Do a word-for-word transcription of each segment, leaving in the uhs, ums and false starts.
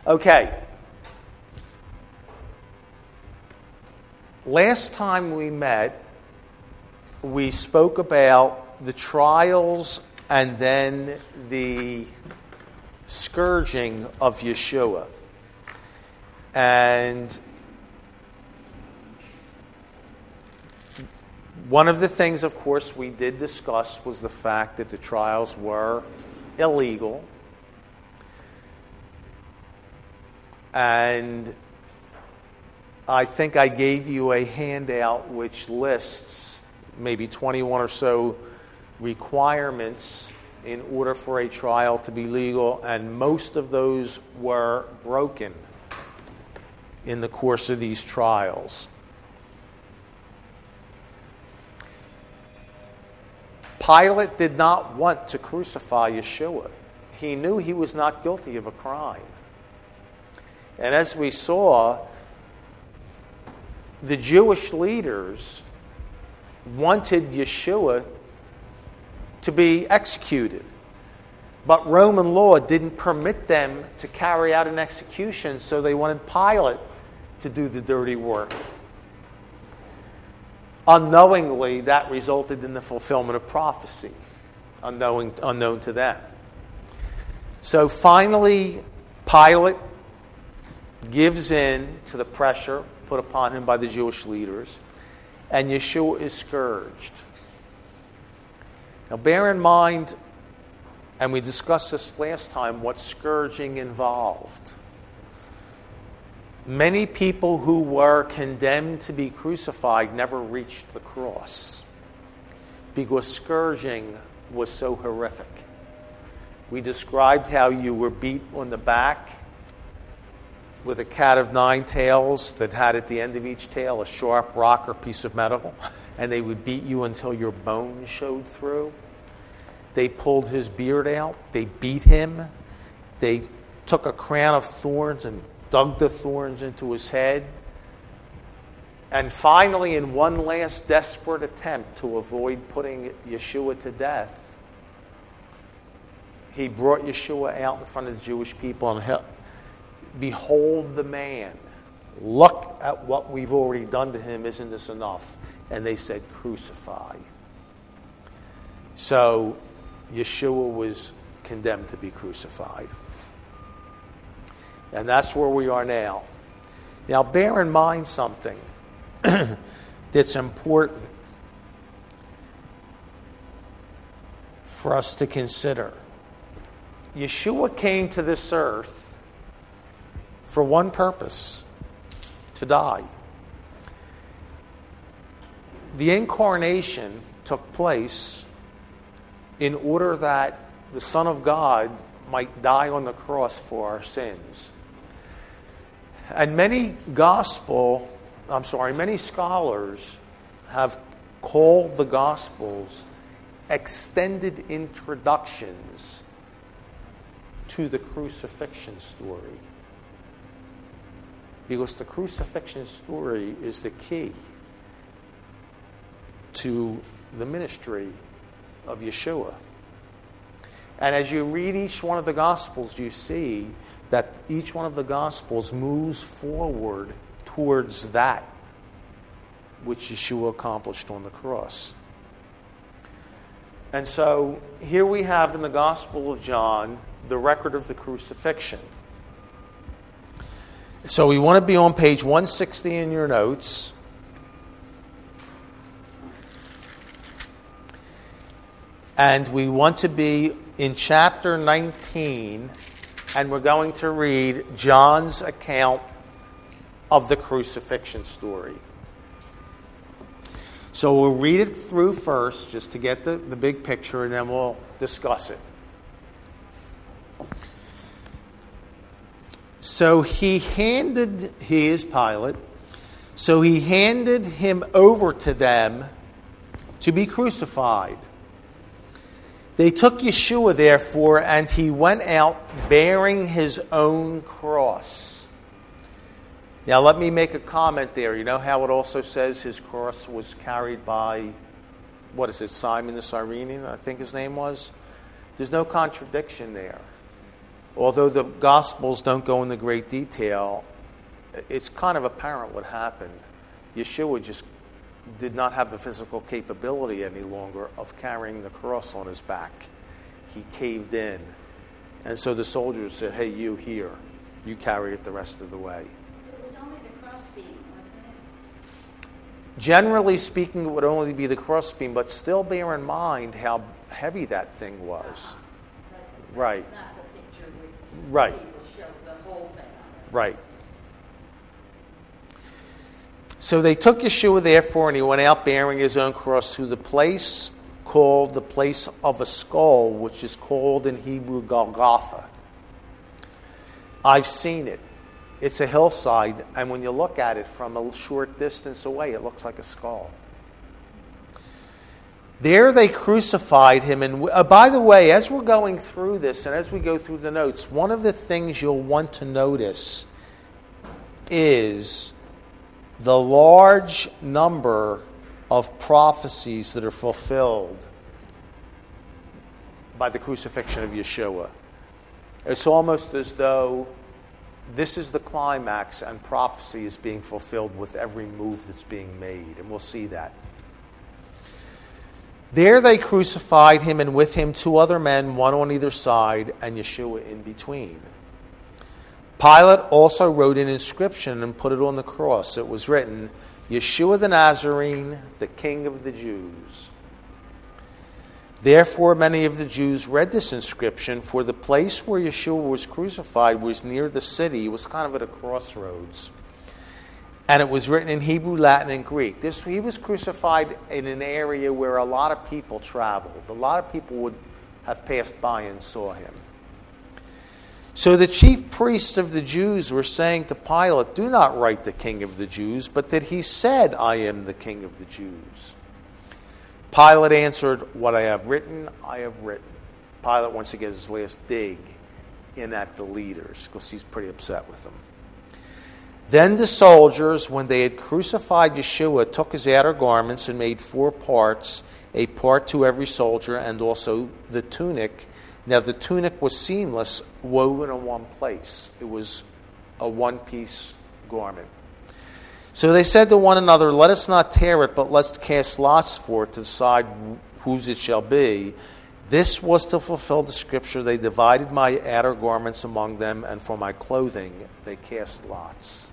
Okay. Last time we met, we spoke about the trials and then the scourging of Yeshua. And one of the things, of course, we did discuss was the fact that the trials were illegal. And I think I gave you a handout which lists maybe twenty-one or so requirements in order for a trial to be legal, and most of those were broken in the course of these trials. Pilate did not want to crucify Yeshua. He knew he was not guilty of a crime. And as we saw, the Jewish leaders wanted Yeshua to be executed. But Roman law didn't permit them to carry out an execution, so they wanted Pilate to do the dirty work. Unknowingly, that resulted in the fulfillment of prophecy, unknown, unknown to them. So finally, Pilate gives in to the pressure put upon him by the Jewish leaders, and Yeshua is scourged. Now bear in mind, and we discussed this last time, what scourging involved. Many people who were condemned to be crucified never reached the cross because scourging was so horrific. We described how you were beat on the back with a cat of nine tails that had at the end of each tail a sharp rock or piece of metal, and they would beat you until your bones showed through. They pulled his beard out. They beat him. They took a crown of thorns and dug the thorns into his head. And finally, in one last desperate attempt to avoid putting Yeshua to death, he brought Yeshua out in front of the Jewish people and held, "Behold the man. Look at what we've already done to him. Isn't this enough?" And they said, "Crucify." So Yeshua was condemned to be crucified. And that's where we are now. Now bear in mind something that's important for us to consider. Yeshua came to this earth for one purpose: to die. The incarnation took place in order that the Son of God might die on the cross for our sins. And many gospel, I'm sorry, many scholars have called the Gospels extended introductions to the crucifixion story. Because the crucifixion story is the key to the ministry of Yeshua. And as you read each one of the Gospels, you see that each one of the Gospels moves forward towards that which Yeshua accomplished on the cross. And so here we have in the Gospel of John the record of the crucifixion. So we want to be on page one sixty in your notes. And we want to be in chapter nineteen, and we're going to read John's account of the crucifixion story. So we'll read it through first, just to get the, the big picture, and then we'll discuss it. So he handed, he is Pilate, so he handed him over to them to be crucified. They took Yeshua, therefore, and he went out bearing his own cross. Now, let me make a comment there. You know how it also says his cross was carried by, what is it, Simon the Cyrenian, I think his name was? There's no contradiction there. Although the Gospels don't go into great detail, it's kind of apparent what happened. Yeshua just did not have the physical capability any longer of carrying the cross on his back. He caved in. And so the soldiers said, hey, you here, you carry it the rest of the way. It was only the crossbeam, wasn't it? Generally speaking, it would only be the crossbeam, but still bear in mind how heavy that thing was. Uh-huh. But Right. It's not the picture with Right. people show the whole thing. Right. So they took Yeshua, therefore, and he went out bearing his own cross to the place called the place of a skull, which is called in Hebrew Golgotha. I've seen it. It's a hillside, and when you look at it from a short distance away, it looks like a skull. There they crucified him. And uh, by the way, as we're going through this and as we go through the notes, one of the things you'll want to notice is the large number of prophecies that are fulfilled by the crucifixion of Yeshua. It's almost as though this is the climax and prophecy is being fulfilled with every move that's being made, and we'll see that. There they crucified him, and with him two other men, one on either side, and Yeshua in between. Pilate also wrote an inscription and put it on the cross. It was written, Yeshua the Nazarene, the King of the Jews. Therefore many of the Jews read this inscription, for the place where Yeshua was crucified was near the city. It was kind of at a crossroads. And it was written in Hebrew, Latin, and Greek. This, he was crucified in an area where a lot of people traveled. A lot of people would have passed by and saw him. So the chief priests of the Jews were saying to Pilate, do not write the King of the Jews, but that he said, I am the King of the Jews. Pilate answered, what I have written, I have written. Pilate wants to get his last dig in at the leaders because he's pretty upset with them. Then the soldiers, when they had crucified Yeshua, took his outer garments and made four parts, a part to every soldier, and also the tunic. Now the tunic was seamless, woven in one place. It was a one-piece garment. So they said to one another, let us not tear it, but let's cast lots for it to decide whose it shall be. This was to fulfill the scripture. They divided my outer garments among them, and for my clothing they cast lots.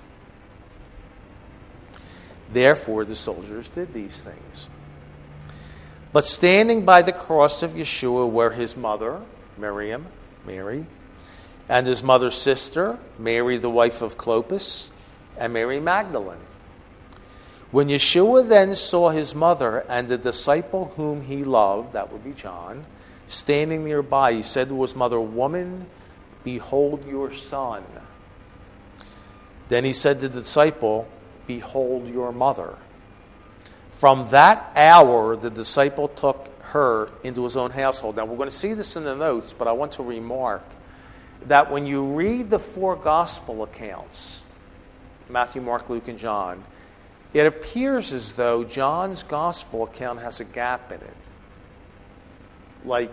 Therefore the soldiers did these things. But standing by the cross of Yeshua were his mother, Miriam, Mary, and his mother's sister, Mary the wife of Clopas, and Mary Magdalene. When Yeshua then saw his mother and the disciple whom he loved, that would be John, standing nearby, he said to his mother, Woman, behold your son. Then he said to the disciple, Behold your mother. From that hour, the disciple took her into his own household. Now, we're going to see this in the notes, but I want to remark that when you read the four gospel accounts, Matthew, Mark, Luke, and John, it appears as though John's gospel account has a gap in it. Like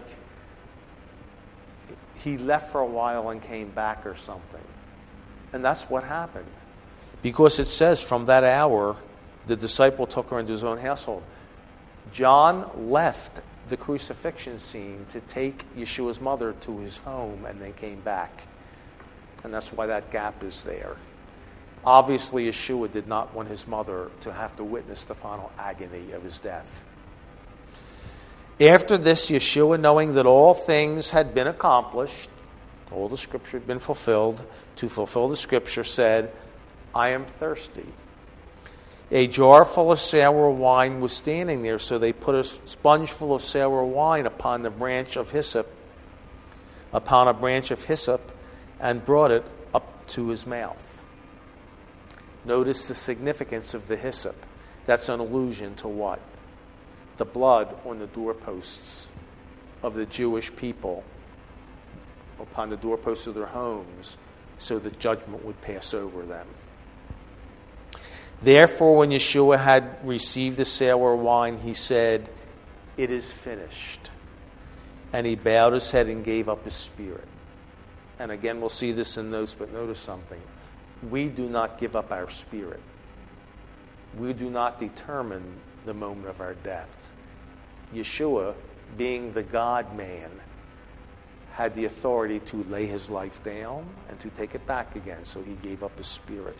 he left for a while and came back or something. And that's what happened. Because it says from that hour, the disciple took her into his own household. John left the crucifixion scene to take Yeshua's mother to his home and then came back. And that's why that gap is there. Obviously, Yeshua did not want his mother to have to witness the final agony of his death. After this, Yeshua, knowing that all things had been accomplished, all the scripture had been fulfilled, to fulfill the scripture, said, I am thirsty. A jar full of sour wine was standing there, so they put a sponge full of sour wine upon the branch of hyssop, upon a branch of hyssop, and brought it up to his mouth. Notice the significance of the hyssop. That's an allusion to what? The blood on the doorposts of the Jewish people, upon the doorposts of their homes, so that judgment would pass over them. Therefore, when Yeshua had received the sour wine, he said, It is finished. And he bowed his head and gave up his spirit. and again we'll see this in notes, but notice something. We do not give up our spirit. We do not determine the moment of our death. Yeshua, being the God-man, had the authority to lay his life down and to take it back again, so he gave up his spirit.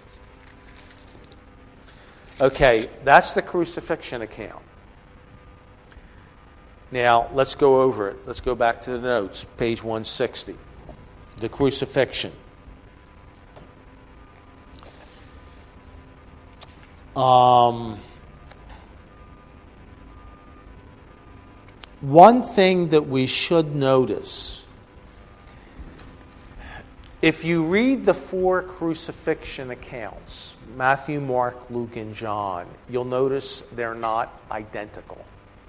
Okay, that's the crucifixion account. Now, let's go over it. Let's go back to the notes, page one sixty. The crucifixion. Um, one thing that we should notice, if you read the four crucifixion accounts, Matthew, Mark, Luke, and John, you'll notice they're not identical.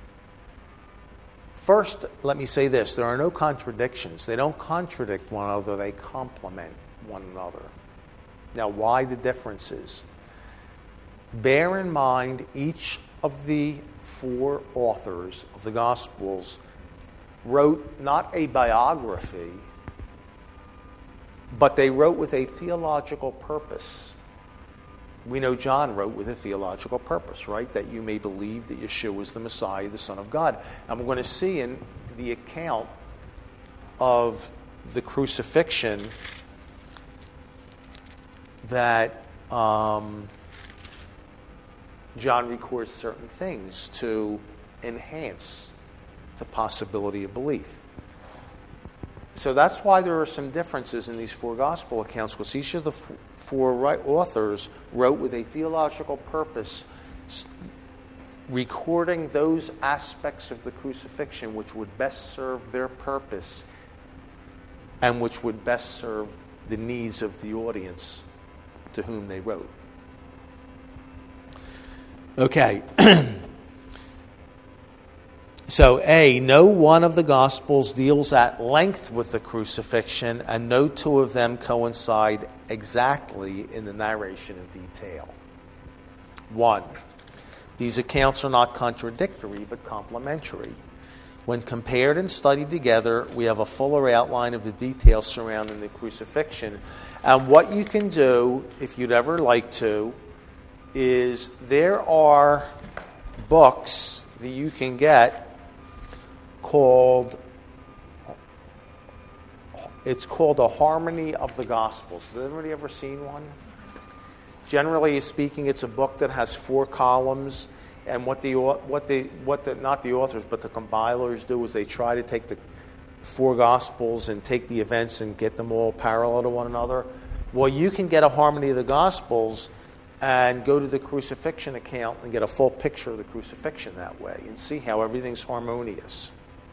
First, let me say this. There are no contradictions. They don't contradict one another. They complement one another. Now, why the differences? Bear in mind, each of the four authors of the Gospels wrote not a biography, but they wrote with a theological purpose. We know John wrote with a theological purpose, right? That you may believe that Yeshua is the Messiah, the Son of God. And we're going to see in the account of the crucifixion that um, John records certain things to enhance the possibility of belief. So that's why there are some differences in these four gospel accounts, because each of the f- four right authors wrote with a theological purpose, recording those aspects of the crucifixion which would best serve their purpose and which would best serve the needs of the audience to whom they wrote. Okay. So, A, no one of the Gospels deals at length with the crucifixion, and no two of them coincide exactly in the narration of detail. One, these accounts are not contradictory, but complementary. When compared and studied together, we have a fuller outline of the details surrounding the crucifixion. And what you can do, if you'd ever like to, is there are books that you can get called, it's called A Harmony of the Gospels. Has anybody ever seen one? Generally speaking, it's a book that has four columns, and what the what the what the not the authors but the compilers do is they try to take the four Gospels and take the events and get them all parallel to one another. Well, you can get A Harmony of the Gospels and go to the crucifixion account and get a full picture of the crucifixion that way and see how everything's harmonious.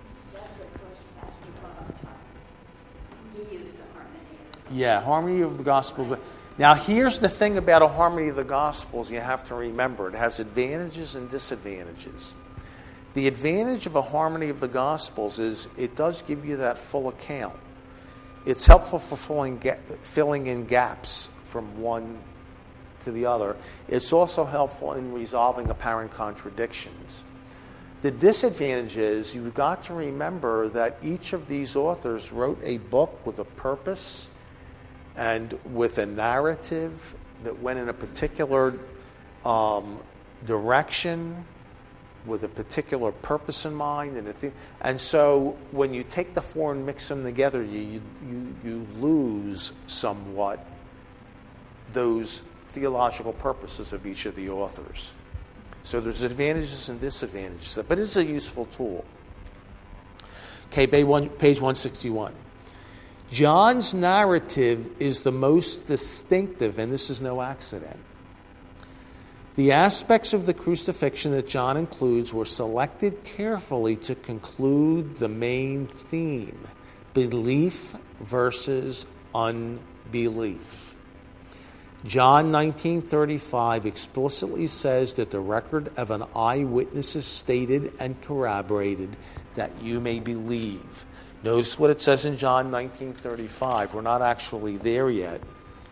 Yeah, Harmony of the Gospels. Now, here's the thing about A Harmony of the Gospels you have to remember. It has advantages and disadvantages. The advantage of A Harmony of the Gospels is it does give you that full account. It's helpful for filling, filling in gaps from one to the other. It's also helpful in resolving apparent contradictions. The disadvantage is you've got to remember that each of these authors wrote a book with a purpose and with a narrative that went in a particular um, direction with a particular purpose in mind. And, a thing. and so when you take the four and mix them together, you, you, you lose somewhat those theological purposes of each of the authors. So there's advantages and disadvantages, but it's a useful tool. Okay, page one sixty-one. John's narrative is the most distinctive, and this is no accident. The aspects of the crucifixion that John includes were selected carefully to conclude the main theme: belief versus unbelief. John nineteen thirty-five explicitly says that the record of an eyewitness is stated and corroborated that you may believe. Notice what it says in John nineteen thirty-five. We're not actually there yet.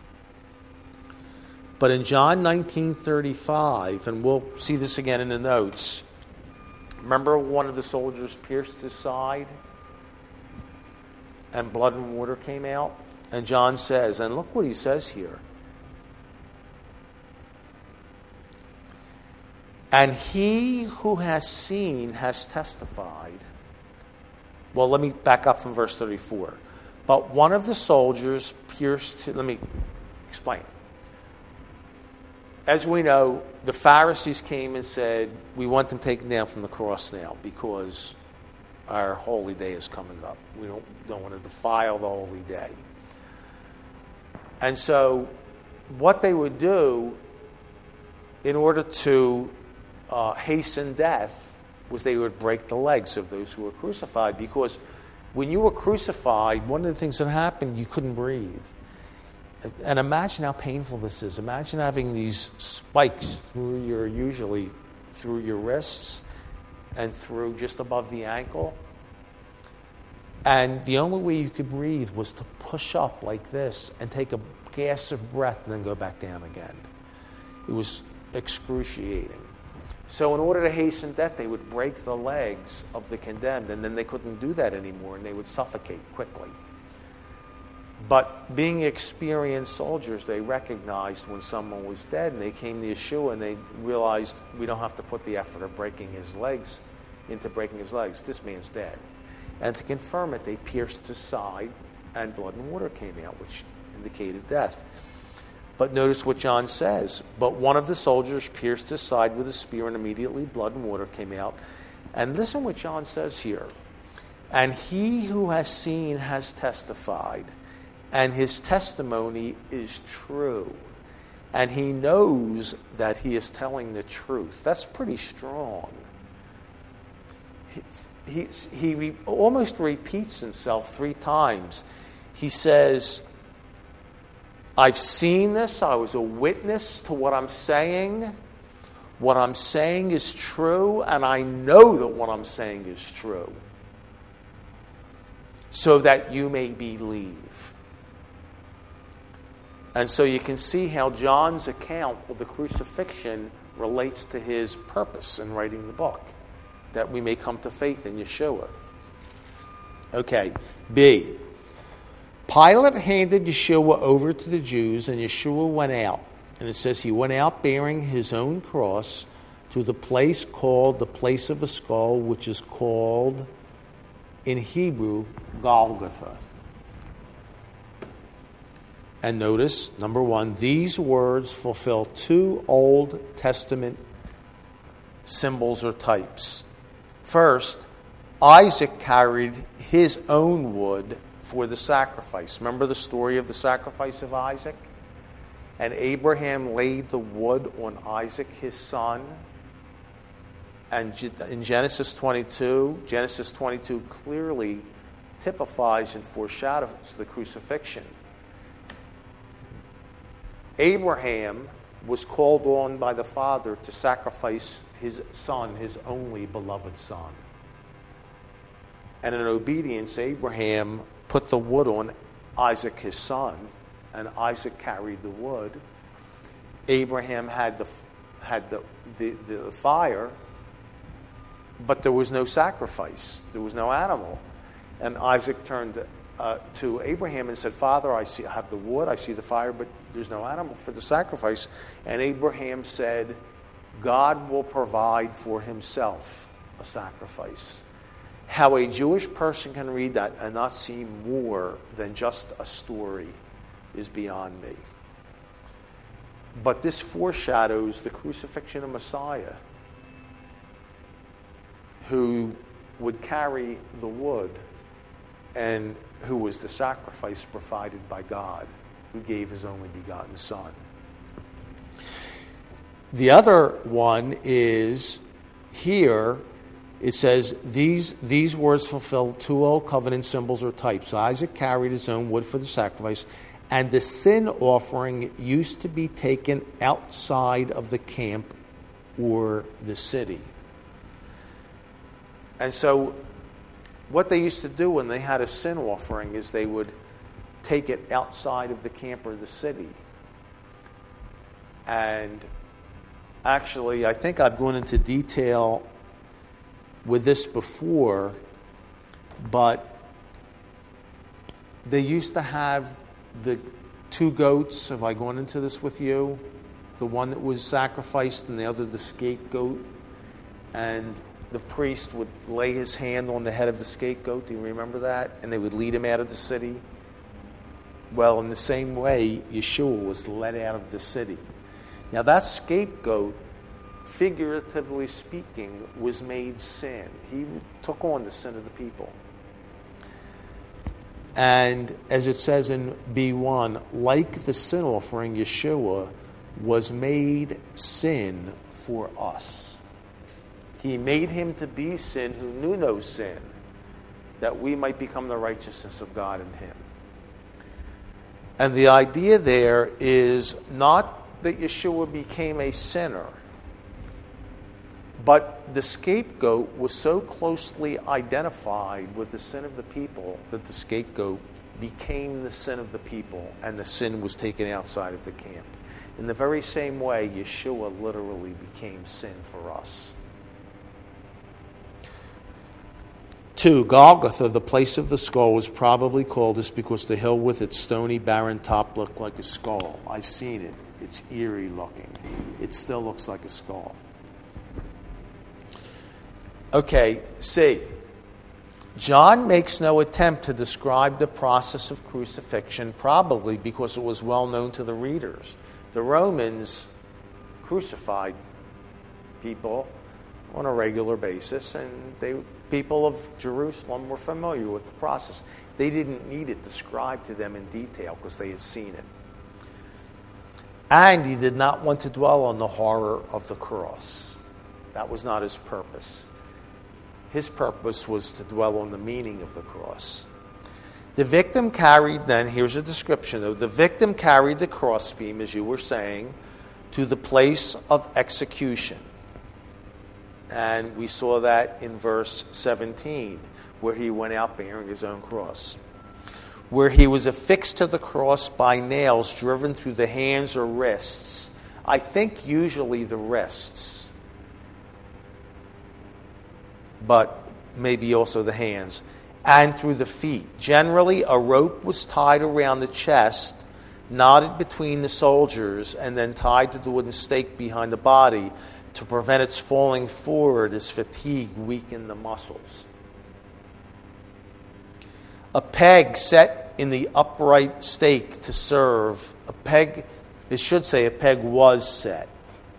But in John nineteen thirty-five, and we'll see this again in the notes, remember one of the soldiers pierced his side and blood and water came out? And John says, and look what he says here. And he who has seen has testified. Well, let me back up from verse thirty-four. But one of the soldiers pierced him. Let me explain. As we know, the Pharisees came and said, we want them taken down from the cross now because our holy day is coming up. We don't, don't want to defile the holy day. And so what they would do in order to uh, hasten death was they would break the legs of those who were crucified, because when you were crucified, one of the things that happened, you couldn't breathe. And imagine how painful this is. Imagine having these spikes through your, usually through your wrists and through just above the ankle. And the only way you could breathe was to push up like this and take a gasp of breath and then go back down again. It was excruciating. So in order to hasten death, they would break the legs of the condemned, and then they couldn't do that anymore, and they would suffocate quickly. But being experienced soldiers, they recognized when someone was dead, and they came to Yeshua and they realized we don't have to put the effort of breaking his legs into breaking his legs. This man's dead. And to confirm it, they pierced his side, and blood and water came out, which indicated death. But notice what John says. But one of the soldiers pierced his side with a spear, and immediately blood and water came out. And listen what John says here. And he who has seen has testified, and his testimony is true. And he knows that he is telling the truth. That's pretty strong. He, he, he almost repeats himself three times. He says, I've seen this. I was a witness to what I'm saying. What I'm saying is true, and I know that what I'm saying is true, so that you may believe. And so you can see how John's account of the crucifixion relates to his purpose in writing the book, that we may come to faith in Yeshua. Okay, B. Pilate handed Yeshua over to the Jews, and Yeshua went out. And it says he went out bearing his own cross to the place called the place of a skull, which is called in Hebrew Golgotha. And notice, number one, these words fulfill two Old Testament symbols or types. First, Isaac carried his own wood for the sacrifice. Remember the story of the sacrifice of Isaac? And Abraham laid the wood on Isaac, his son. And in Genesis twenty-two, Genesis twenty-two clearly typifies and foreshadows the crucifixion. Abraham was called on by the Father to sacrifice his son, his only beloved son. And in obedience, Abraham put the wood on Isaac, his son, and Isaac carried the wood. Abraham had the had the, the, the fire, but there was no sacrifice. There was no animal. And Isaac turned uh, to Abraham and said, Father, I see I have the wood, I see the fire, but there's no animal for the sacrifice. And Abraham said, God will provide for himself a sacrifice. How a Jewish person can read that and not see more than just a story is beyond me. But this foreshadows the crucifixion of Messiah, who would carry the wood and who was the sacrifice provided by God, who gave his only begotten Son. The other one is here. It says, these, these words fulfill two old covenant symbols or types. Isaac carried his own wood for the sacrifice, and the sin offering used to be taken outside of the camp or the city. And so what they used to do when they had a sin offering is they would take it outside of the camp or the city. And actually, I think I've gone into detail with this before, but they used to have the two goats, have I gone into this with you? The one that was sacrificed and the other the scapegoat. And the priest would lay his hand on the head of the scapegoat. Do you remember that? And they would lead him out of the city. Well, in the same way, Yeshua was led out of the city. Now that scapegoat, figuratively speaking, was made sin. He took on the sin of the people. And as it says in B one, like the sin offering, Yeshua was made sin for us. He made him to be sin who knew no sin, that we might become the righteousness of God in him. And the idea there is not that Yeshua became a sinner, but the scapegoat was so closely identified with the sin of the people that the scapegoat became the sin of the people, and the sin was taken outside of the camp. In the very same way, Yeshua literally became sin for us. Two, Golgotha, the place of the skull, was probably called this because the hill with its stony, barren top looked like a skull. I've seen it. It's eerie looking. It still looks like a skull. Okay, C. John makes no attempt to describe the process of crucifixion, probably because it was well known to the readers. The Romans crucified people on a regular basis, and they people of Jerusalem were familiar with the process. They didn't need it described to them in detail because they had seen it. And he did not want to dwell on the horror of the cross. That was not his purpose. His purpose was to dwell on the meaning of the cross. The victim carried then, here's a description though, the victim carried the crossbeam, as you were saying, to the place of execution. And we saw that in verse seventeen, where he went out bearing his own cross. Where he was affixed to the cross by nails driven through the hands or wrists. I think usually the wrists, but maybe also the hands, and through the feet. Generally, a rope was tied around the chest, knotted between the soldiers, and then tied to the wooden stake behind the body to prevent its falling forward as fatigue weakened the muscles. A peg set in the upright stake to serve, a peg, it should say a peg was set.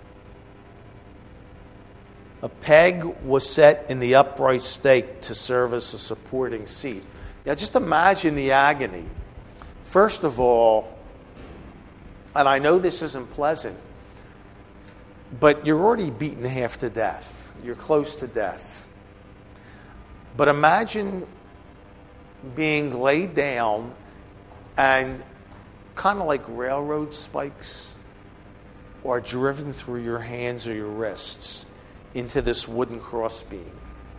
A peg was set in the upright stake to serve as a supporting seat. Now just imagine the agony. First of all, and I know this isn't pleasant, but you're already beaten half to death. You're close to death. But imagine being laid down and kind of like railroad spikes are driven through your hands or your wrists into this wooden crossbeam.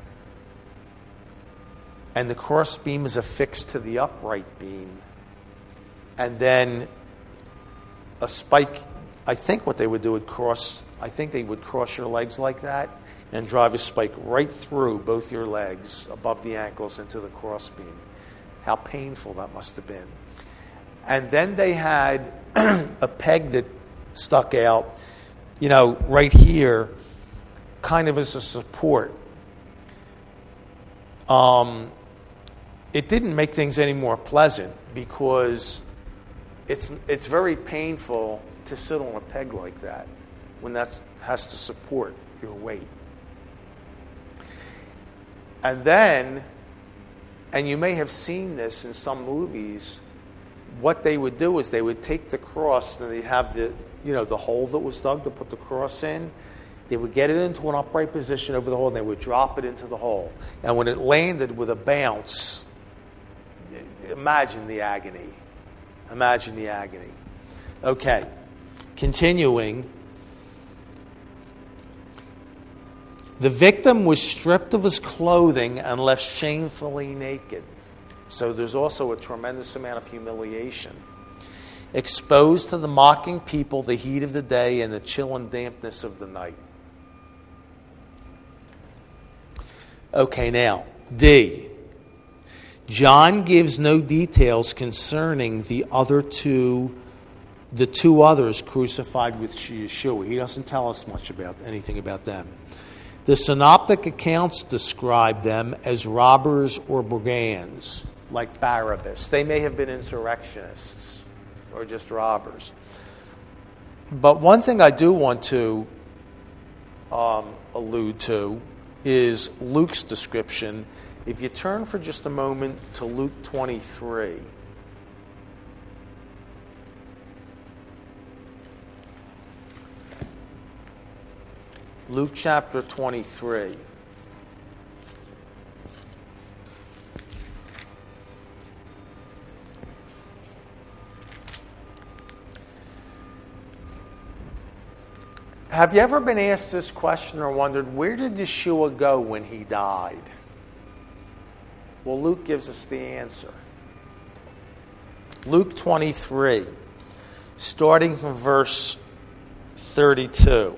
And the crossbeam is affixed to the upright beam. And then a spike, I think what they would do would cross, I think they would cross your legs like that and drive a spike right through both your legs above the ankles into the crossbeam. How painful that must have been. And then they had a peg that stuck out, you know, right here, kind of as a support. Um, it didn't make things any more pleasant because it's it's very painful to sit on a peg like that when that has to support your weight. And then, and you may have seen this in some movies, what they would do is they would take the cross and they'd have the, you know, the hole that was dug to put the cross in. They would get it into an upright position over the hole and they would drop it into the hole. And when it landed with a bounce, imagine the agony. Imagine the agony. Okay, continuing. The victim was stripped of his clothing and left shamefully naked. So there's also a tremendous amount of humiliation. Exposed to the mocking people, the heat of the day, and the chill and dampness of the night. Okay, now, D. John gives no details concerning the other two, the two others crucified with Yeshua. He doesn't tell us much about anything about them. The synoptic accounts describe them as robbers or brigands, like Barabbas. They may have been insurrectionists or just robbers. But one thing I do want to um, allude to is Luke's description. If you turn for just a moment to Luke twenty-three. Luke chapter twenty-three. Have you ever been asked this question or wondered, where did Yeshua go when he died? Well, Luke gives us the answer. Luke twenty-three, starting from verse thirty-two.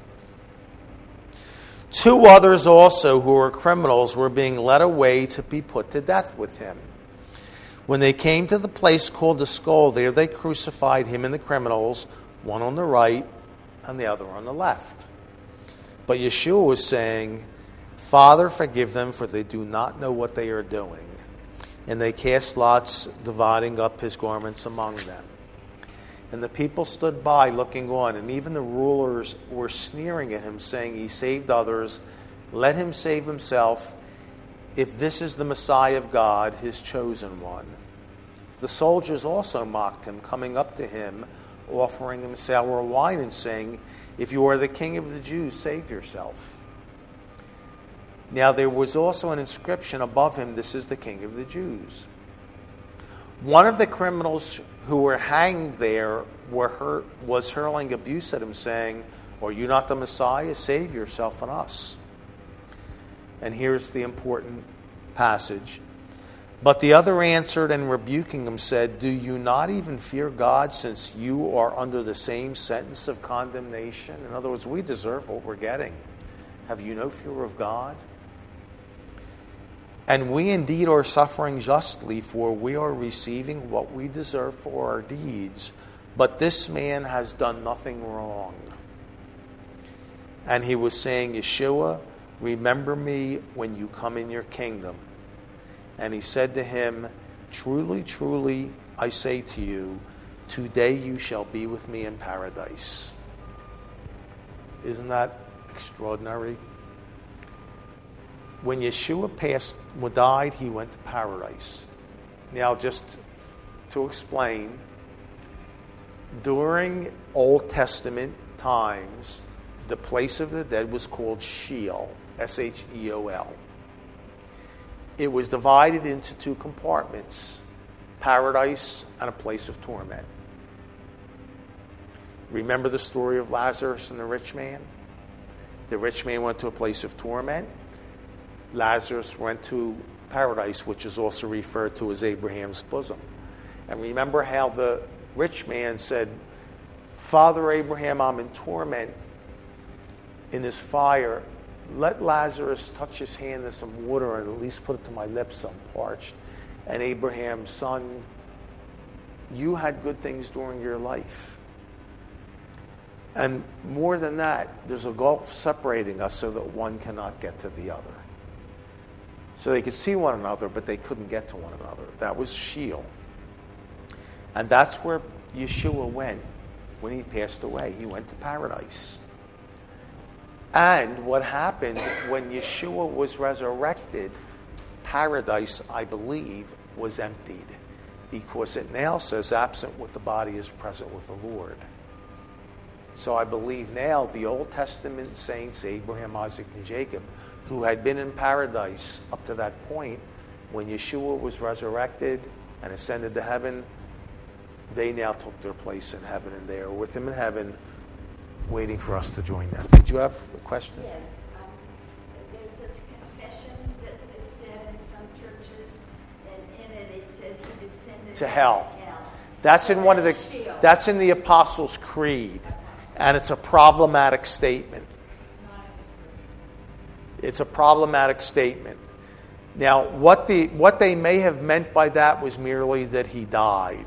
Two others also who were criminals were being led away to be put to death with him. When they came to the place called the Skull, there they crucified him and the criminals, one on the right and the other on the left. But Yeshua was saying, Father, forgive them, for they do not know what they are doing. And they cast lots, dividing up his garments among them. And the people stood by looking on, and even the rulers were sneering at him, saying, He saved others, let him save himself, if this is the Messiah of God, his chosen one. The soldiers also mocked him, coming up to him, offering him sour wine, and saying, If you are the king of the Jews, save yourself. Now there was also an inscription above him, This is the king of the Jews. One of the criminals who were hanged there were hur- was hurling abuse at him, saying, Are you not the Messiah? Save yourself and us. And here's the important passage. But the other answered and rebuking him said, Do you not even fear God, since you are under the same sentence of condemnation? In other words, we deserve what we're getting. Have you no fear of God? And we indeed are suffering justly, for we are receiving what we deserve for our deeds. But this man has done nothing wrong. And he was saying, Yeshua, remember me when you come in your kingdom. And he said to him, Truly, truly, I say to you, today you shall be with me in paradise. Isn't that extraordinary? When Yeshua passed, died, he went to paradise. Now, just to explain, during Old Testament times, the place of the dead was called Sheol, S H E O L. It was divided into two compartments, paradise and a place of torment. Remember the story of Lazarus and the rich man? The rich man went to a place of torment. Lazarus went to paradise, which is also referred to as Abraham's bosom. And remember how the rich man said, Father Abraham, I'm in torment in this fire. Let Lazarus touch his hand in some water and at least put it to my lips, I'm parched. And Abraham, son, you had good things during your life. And more than that, there's a gulf separating us so that one cannot get to the other. So they could see one another, but they couldn't get to one another. That was Sheol. And that's where Yeshua went when he passed away. He went to paradise. And what happened when Yeshua was resurrected, paradise, I believe, was emptied. Because it now says, absent with the body is present with the Lord. So I believe now the Old Testament saints, Abraham, Isaac, and Jacob, who had been in paradise up to that point, when Yeshua was resurrected and ascended to heaven, they now took their place in heaven, and they are with him in heaven, waiting for us to join them. Did you have a question? Yes. Um, there's this confession that is said in some churches, and in it it says he descended To hell. hell. That's So in one of the. Sheol. That's in the Apostles' Creed, and it's a problematic statement. It's a problematic statement. Now, what the what they may have meant by that was merely that he died.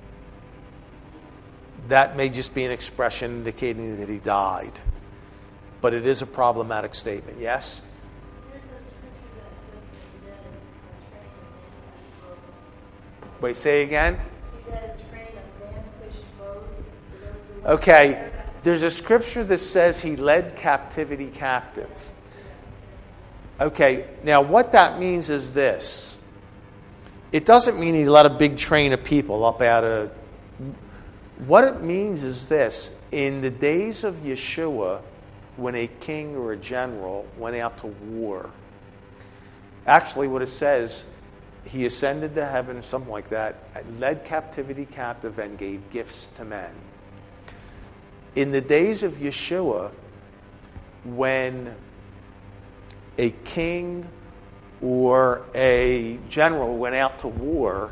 That may just be an expression indicating that he died. But it is a problematic statement. Yes? There's a scripture that says that he led a train of vanquished foes. Wait, say again? He led a train of vanquished foes. Are those the ones Okay. that are- There's a scripture that says he led captivity captive. Okay, now what that means is this. It doesn't mean he led a big train of people up out of... What it means is this. In the days of Yeshua, when a king or a general went out to war, actually what it says, he ascended to heaven, something like that, led captivity captive and gave gifts to men. In the days of Yeshua, when a king or a general went out to war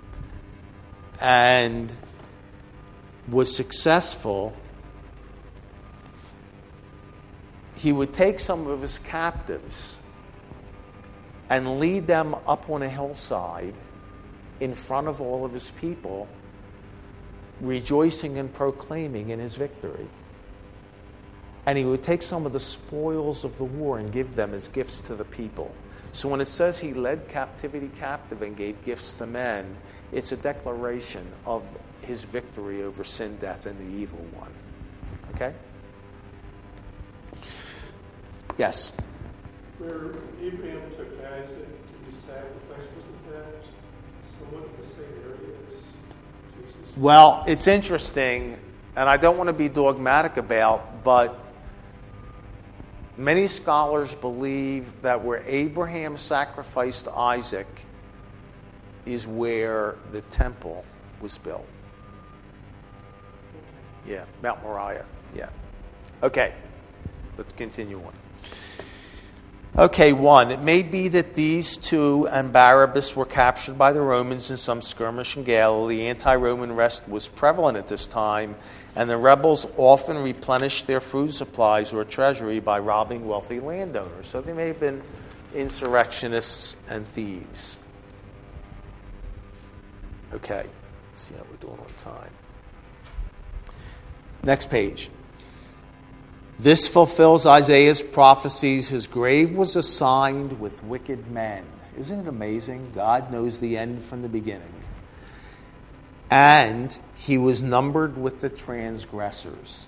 and was successful, he would take some of his captives and lead them up on a hillside in front of all of his people, rejoicing and proclaiming in his victory. And he would take some of the spoils of the war and give them as gifts to the people. So when it says he led captivity captive and gave gifts to men, it's a declaration of his victory over sin, death, and the evil one. Okay? Yes? Where Abraham took Isaac to be sacrificed, wasn't that somewhat in the same area as Jesus? Well, it's interesting, and I don't want to be dogmatic about, but many scholars believe that where Abraham sacrificed Isaac is where the temple was built. Yeah, Mount Moriah. Yeah. Okay, let's continue on. Okay, one, it may be that these two and Barabbas were captured by the Romans in some skirmish in Galilee. Anti-Roman rest was prevalent at this time, and the rebels often replenished their food supplies or treasury by robbing wealthy landowners. So they may have been insurrectionists and thieves. Okay, let's see how we're doing on time. Next page. This fulfills Isaiah's prophecies. His grave was assigned with wicked men. Isn't it amazing? God knows the end from the beginning. And he was numbered with the transgressors.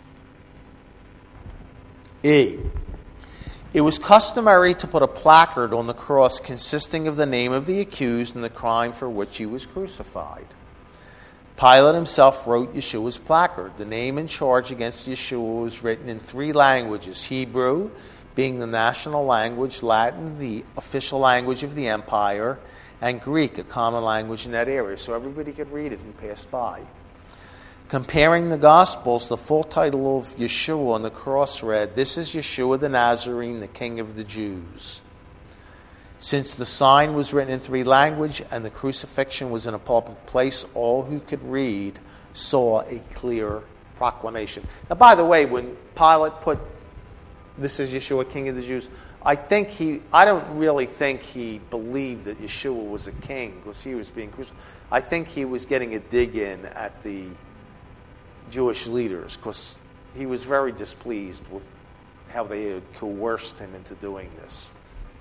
E. It was customary to put a placard on the cross consisting of the name of the accused and the crime for which he was crucified. Pilate himself wrote Yeshua's placard. The name and charge against Yeshua was written in three languages: Hebrew, being the national language, Latin, the official language of the empire, and Greek, a common language in that area. So everybody could read it who passed by. Comparing the Gospels, the full title of Yeshua on the cross read, "This is Yeshua the Nazarene, the King of the Jews." Since the sign was written in three languages and the crucifixion was in a public place, all who could read saw a clear proclamation. Now, by the way, when Pilate put, "This is Yeshua, King of the Jews," I think he, I don't really think he believed that Yeshua was a king because he was being crucified. I think he was getting a dig in at the Jewish leaders because he was very displeased with how they had coerced him into doing this.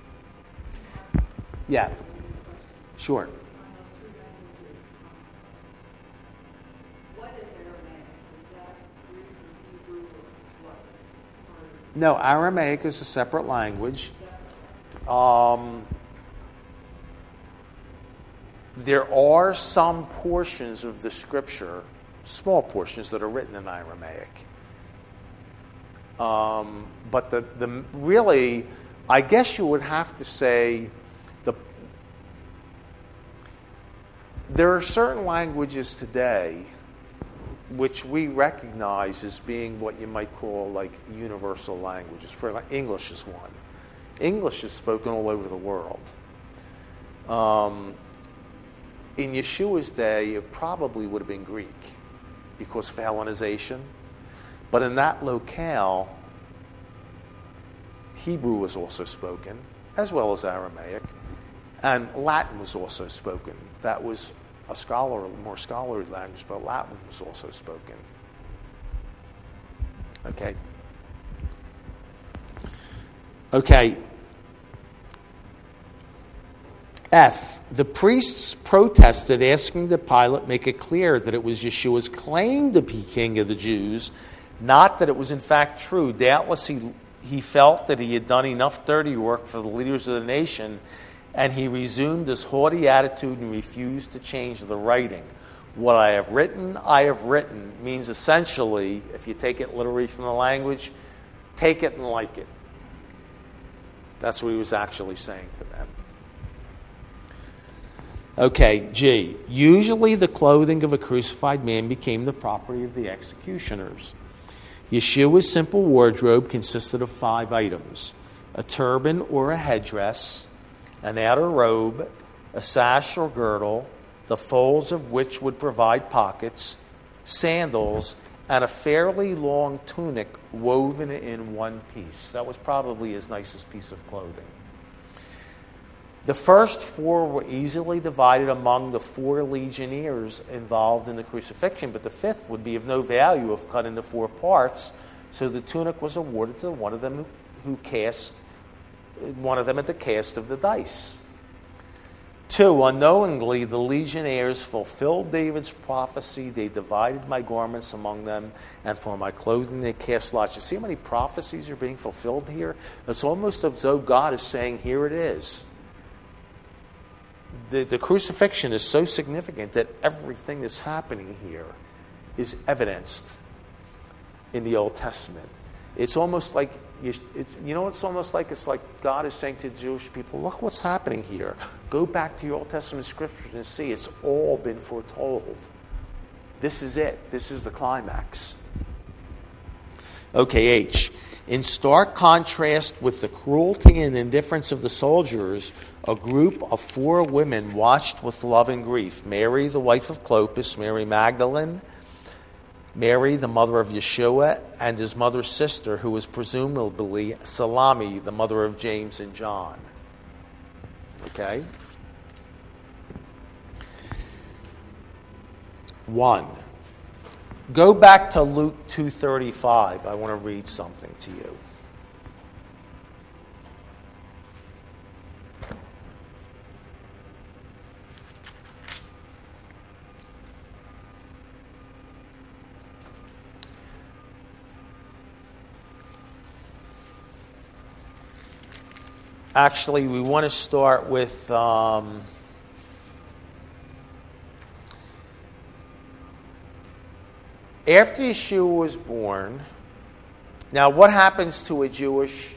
Yeah, sure. On those three languages, um, what is Aramaic? Is that Greek or Hebrew or what? Or No, Aramaic is a separate language. Um, there are some portions of the scripture, small portions, that are written in Aramaic. Um, but the, the really, I guess you would have to say, the there are certain languages today which we recognize as being what you might call like universal languages. For like, English is one. English is spoken all over the world. Um, in Yeshua's day, it probably would have been Greek because of Hellenization. But in that locale, Hebrew was also spoken, as well as Aramaic. And Latin was also spoken. That was a scholar, more scholarly language, but Latin was also spoken. Okay. Okay. F. The priests protested, asking that Pilate make it clear that it was Yeshua's claim to be king of the Jews, not that it was in fact true. Doubtless he, he felt that he had done enough dirty work for the leaders of the nation, and he resumed his haughty attitude and refused to change the writing. What I have written, I have written means essentially, if you take it literally from the language, take it and like it. That's what he was actually saying to them. Okay, G. Usually the clothing of a crucified man became the property of the executioners. Yeshua's simple wardrobe consisted of five items: a turban or a headdress, an outer robe, a sash or girdle, the folds of which would provide pockets, sandals, and a fairly long tunic woven in one piece. That was probably his nicest piece of clothing. The first four were easily divided among the four legionnaires involved in the crucifixion, but the fifth would be of no value if cut into four parts, so the tunic was awarded to one of them who cast, one of them at the cast of the dice. Two, unknowingly, the legionnaires fulfilled David's prophecy. They divided my garments among them, and for my clothing they cast lots. You see how many prophecies are being fulfilled here? It's almost as though God is saying, here it is. The, the crucifixion is so significant that everything that's happening here is evidenced in the Old Testament. It's almost like, you, it's, you know, it's almost like it's like God is saying to the Jewish people, look what's happening here. Go back to your Old Testament scriptures and see it's all been foretold. This is it. This is the climax. Okay, H. In stark contrast with the cruelty and indifference of the soldiers, a group of four women watched with love and grief. Mary, the wife of Clopas, Mary Magdalene, Mary, the mother of Yeshua, and his mother's sister, who was presumably Salome, the mother of James and John. Okay? One. Go back to Luke two thirty-five. I want to read something to you. Actually, we want to start with um, after Yeshua was born. Now, what happens to a Jewish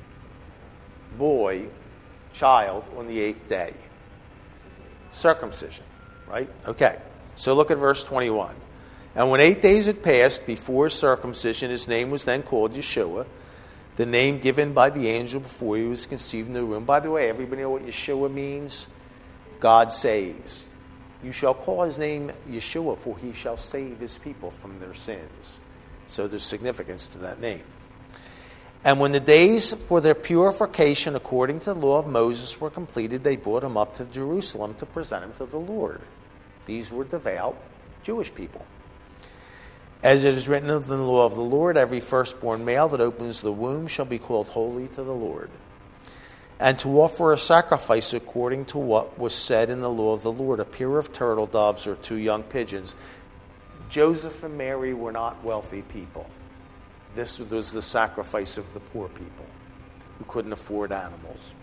boy, child, on the eighth day? Circumcision, right? Okay. So look at verse twenty-one. And when eight days had passed before circumcision, his name was then called Yeshua, the name given by the angel before he was conceived in the womb. By the way, everybody know what Yeshua means? God saves. You shall call his name Yeshua, for he shall save his people from their sins. So there's significance to that name. And when the days for their purification according to the law of Moses were completed, they brought him up to Jerusalem to present him to the Lord. These were devout Jewish people. As it is written in the law of the Lord, every firstborn male that opens the womb shall be called holy to the Lord. And to offer a sacrifice according to what was said in the law of the Lord, a pair of turtle doves or two young pigeons. Joseph and Mary were not wealthy people. This was the sacrifice of the poor people who couldn't afford animals.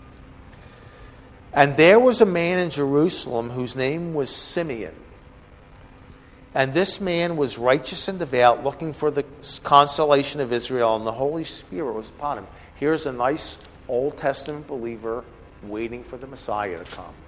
And there was a man in Jerusalem whose name was Simeon. And this man was righteous and devout, looking for the consolation of Israel, and the Holy Spirit was upon him. Here's a nice Old Testament believer waiting for the Messiah to come.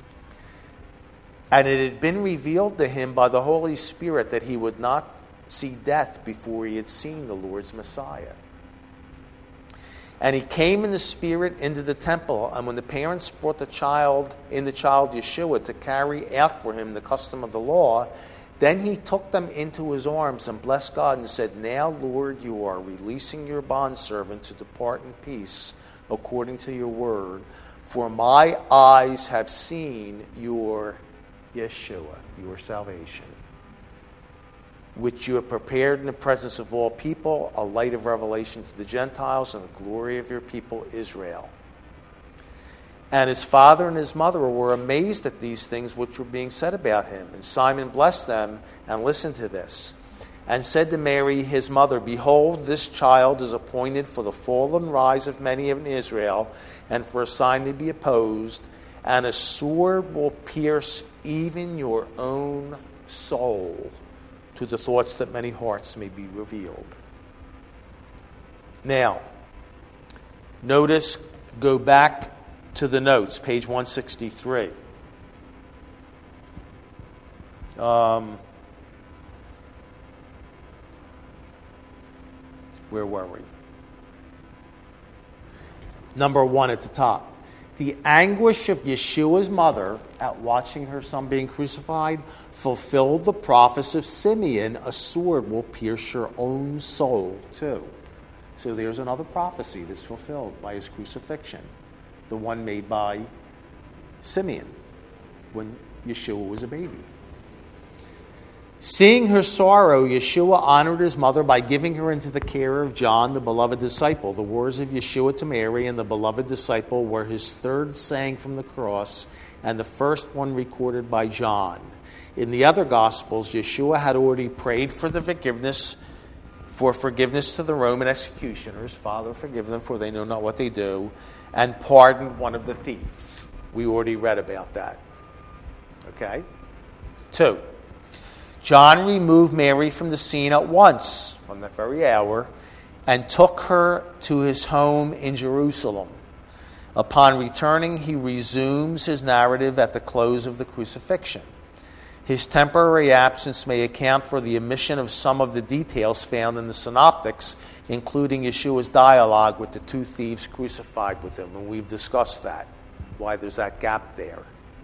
And it had been revealed to him by the Holy Spirit that he would not see death before he had seen the Lord's Messiah. And he came in the Spirit into the temple, and when the parents brought the child, in the child Yeshua, to carry out for him the custom of the law, then he took them into his arms and blessed God and said, Now, Lord, you are releasing your bondservant to depart in peace according to your word. For my eyes have seen your Yeshua, your salvation, which you have prepared in the presence of all people, a light of revelation to the Gentiles and the glory of your people Israel. And his father and his mother were amazed at these things which were being said about him. And Simon blessed them and listened to this, and said to Mary his mother, Behold, this child is appointed for the fall and rise of many in Israel, and for a sign to be opposed, and a sword will pierce even your own soul, to the thoughts that many hearts may be revealed. Now, notice, go back to the notes, page one sixty-three. Um, where were we? Number one at the top. The anguish of Yeshua's mother at watching her son being crucified fulfilled the prophecy of Simeon, a sword will pierce your own soul too. So there's another prophecy that's fulfilled by his crucifixion. The one made by Simeon when Yeshua was a baby. Seeing her sorrow, Yeshua honored his mother by giving her into the care of John, the beloved disciple. The words of Yeshua to Mary and the beloved disciple were his third saying from the cross and the first one recorded by John. In the other Gospels, Yeshua had already prayed for the forgiveness, for forgiveness to the Roman executioners. Father, forgive them, for they know not what they do. And pardoned one of the thieves. We already read about that. Okay? Two. John removed Mary from the scene at once, from that very hour, and took her to his home in Jerusalem. Upon returning, he resumes his narrative at the close of the crucifixion. His temporary absence may account for the omission of some of the details found in the synoptics, including Yeshua's dialogue with the two thieves crucified with him. And we've discussed that, why there's that gap there.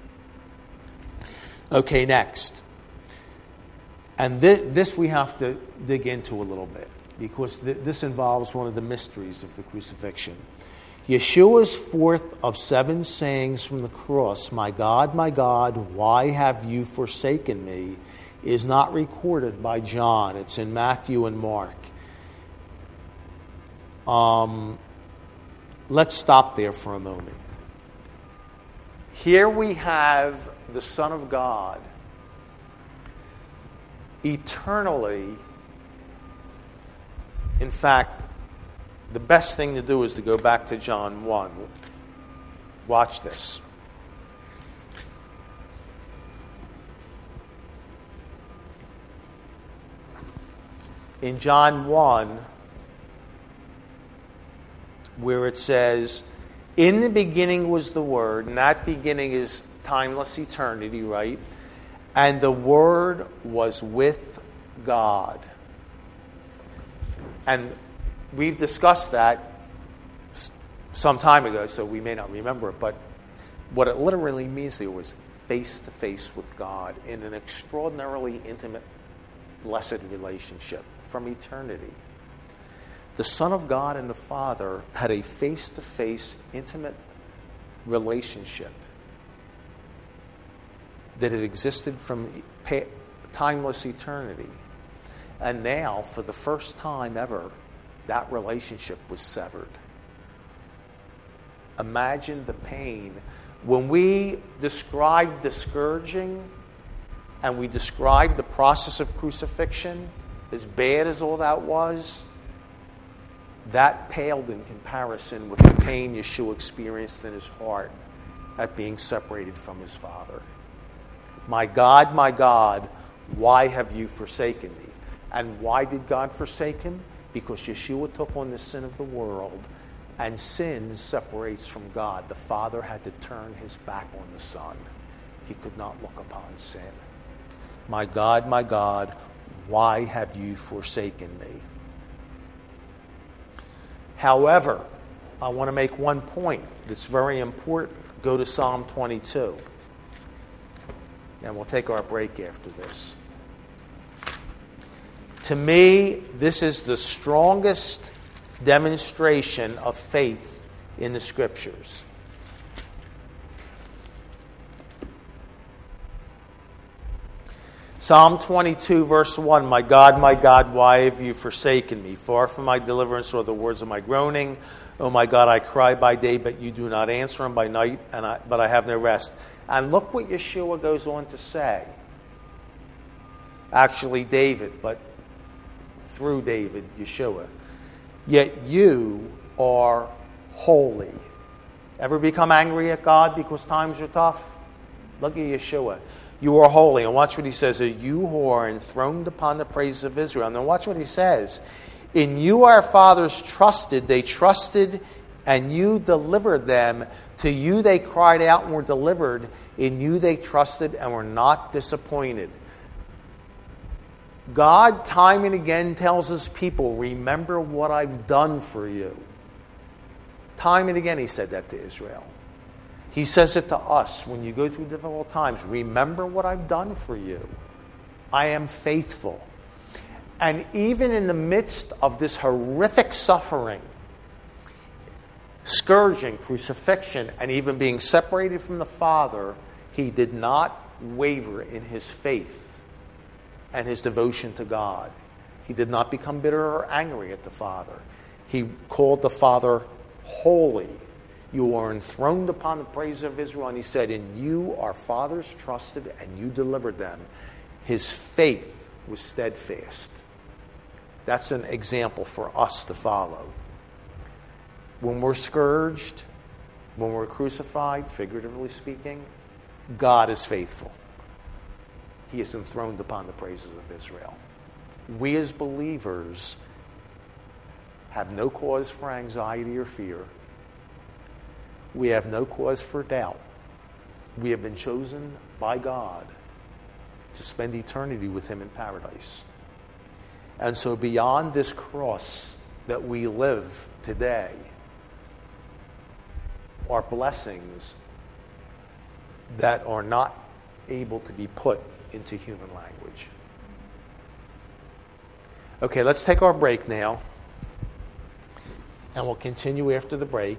Okay, next. And th- this we have to dig into a little bit, because th- this involves one of the mysteries of the crucifixion. Yeshua's fourth of seven sayings from the cross, My God, my God, why have you forsaken me, is not recorded by John. It's in Matthew and Mark. Um, let's stop there for a moment. Here we have the Son of God eternally. In fact, the best thing to do is to go back to John one. Watch this. In John one, where it says, in the beginning was the Word, and that beginning is timeless eternity, right? And the Word was with God. And we've discussed that some time ago, so we may not remember it, but what it literally means there was face-to-face with God in an extraordinarily intimate, blessed relationship from eternity. The Son of God and the Father had a face-to-face, intimate relationship that had existed from timeless eternity. And now, for the first time ever, that relationship was severed. Imagine the pain. When we describe the scourging and we describe the process of crucifixion, as bad as all that was, that paled in comparison with the pain Yeshua experienced in his heart at being separated from his Father. My God, my God, why have you forsaken me? And why did God forsake him? Because Yeshua took on the sin of the world, and sin separates from God. The Father had to turn his back on the Son. He could not look upon sin. My God, my God, why have you forsaken me? However, I want to make one point that's very important. Go to Psalm twenty-two. And we'll take our break after this. To me, this is the strongest demonstration of faith in the Scriptures. Psalm twenty-two, verse one, my God, my God, why have you forsaken me? Far from my deliverance are the words of my groaning. Oh my God, I cry by day, but you do not answer, and by night, and I, but I have no rest. And look what Yeshua goes on to say. Actually, David, but through David, Yeshua. Yet you are holy. Ever become angry at God because times are tough? Look at Yeshua. You are holy. And watch what he says. You who are enthroned upon the praises of Israel. And then watch what he says. In you our fathers trusted. They trusted and you delivered them. To you they cried out and were delivered. In you they trusted and were not disappointed. God time and again tells his people, remember what I've done for you. Time and again he said that to Israel. He says it to us when you go through difficult times. Remember what I've done for you. I am faithful. And even in the midst of this horrific suffering, scourging, crucifixion, and even being separated from the Father, he did not waver in his faith and his devotion to God. He did not become bitter or angry at the Father. He called the Father holy. You are enthroned upon the praise of Israel. And he said, in you our fathers trusted and you delivered them. His faith was steadfast. That's an example for us to follow. When we're scourged, when we're crucified, figuratively speaking, God is faithful. He is enthroned upon the praises of Israel. We as believers have no cause for anxiety or fear. We have no cause for doubt. We have been chosen by God to spend eternity with him in paradise. And so beyond this cross that we live today are blessings that are not able to be put into human language. Okay, let's take our break now. And we'll continue after the break.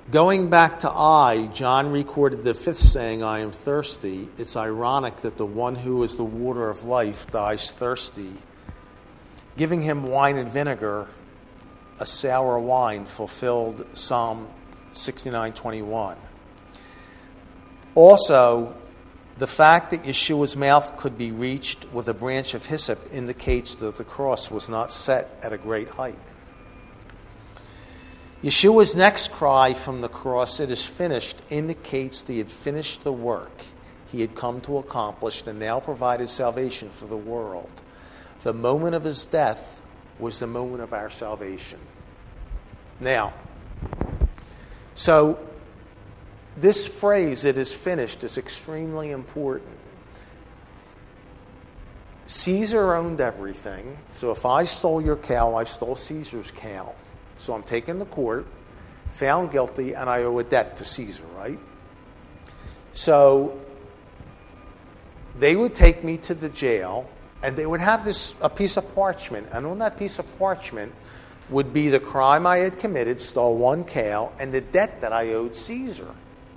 Going back to I, John recorded the fifth saying, I am thirsty. It's ironic that the one who is the water of life dies thirsty. Giving him wine and vinegar, a sour wine, fulfilled Psalm sixty-nine twenty-one. Also, the fact that Yeshua's mouth could be reached with a branch of hyssop indicates that the cross was not set at a great height. Yeshua's next cry from the cross, it is finished, indicates that he had finished the work he had come to accomplish and now provided salvation for the world. The moment of his death was the moment of our salvation. Now, so this phrase, it is finished, is extremely important. Caesar owned everything, so if I stole your cow, I stole Caesar's cow. So I'm taken to court, found guilty, and I owe a debt to Caesar, right? So they would take me to the jail, and they would have this a piece of parchment, and on that piece of parchment would be the crime I had committed, stole one cow, and the debt that I owed Caesar.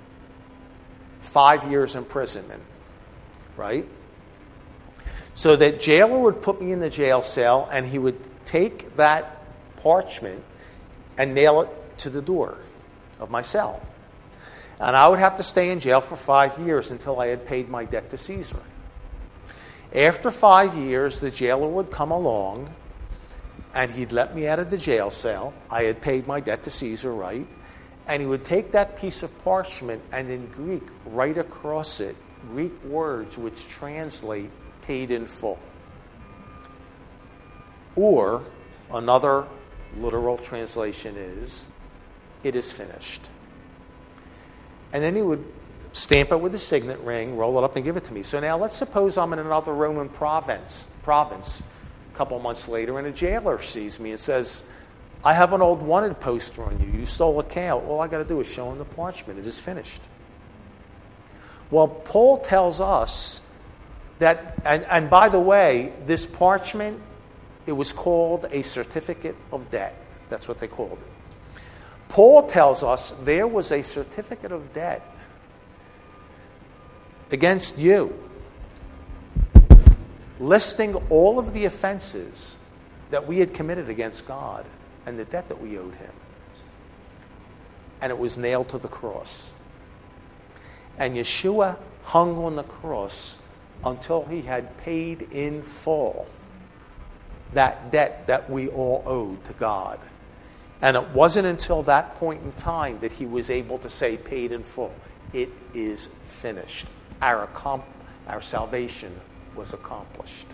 Five years imprisonment, right? So that jailer would put me in the jail cell, and he would take that parchment and nail it to the door of my cell. And I would have to stay in jail for five years until I had paid my debt to Caesar. After five years, the jailer would come along, and he'd let me out of the jail cell. I had paid my debt to Caesar, right? And he would take that piece of parchment and in Greek write across it Greek words which translate paid in full. Or another literal translation is, it is finished. And then he would stamp it with a signet ring, roll it up and give it to me. So now let's suppose I'm in another Roman province, province a couple months later, and a jailer sees me and says, I have an old wanted poster on you. You stole a cow. All I got to do is show him the parchment. It is finished. Well, Paul tells us that, and, and by the way, this parchment, it was called a certificate of debt. That's what they called it. Paul tells us there was a certificate of debt against you, listing all of the offenses that we had committed against God and the debt that we owed him. And it was nailed to the cross. And Yeshua hung on the cross until he had paid in full that debt that we all owed to God. And it wasn't until that point in time that he was able to say, paid in full. It is finished. Our, accom- our salvation was accomplished.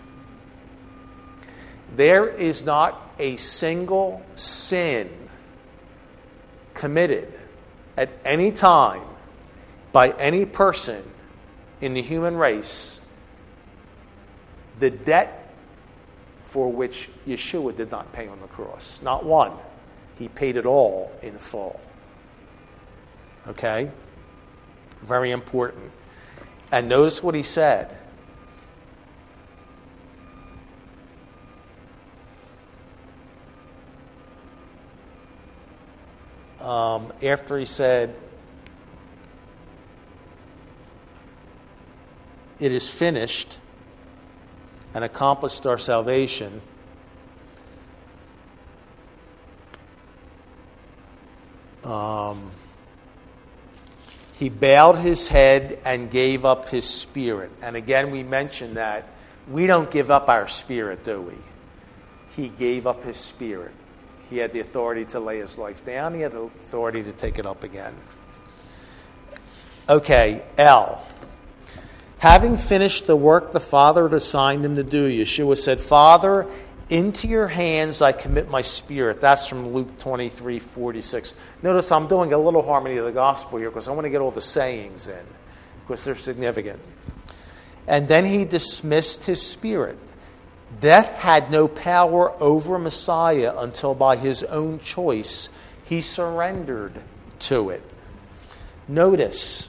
There is not a single sin committed at any time by any person in the human race, the debt for which Yeshua did not pay on the cross. Not one. He paid it all in full. Okay? Very important. And notice what he said. Um, after he said, it is finished and accomplished our salvation, um, he bowed his head and gave up his spirit. And again, we mentioned that we don't give up our spirit, do we? He gave up his spirit. He had the authority to lay his life down. He had the authority to take it up again. Okay, L. Having finished the work the Father had assigned him to do, Yeshua said, Father, into your hands I commit my spirit. That's from Luke twenty-three forty-six. Notice I'm doing a little harmony of the gospel here because I want to get all the sayings in because they're significant. And then he dismissed his spirit. Death had no power over Messiah until by his own choice he surrendered to it. Notice,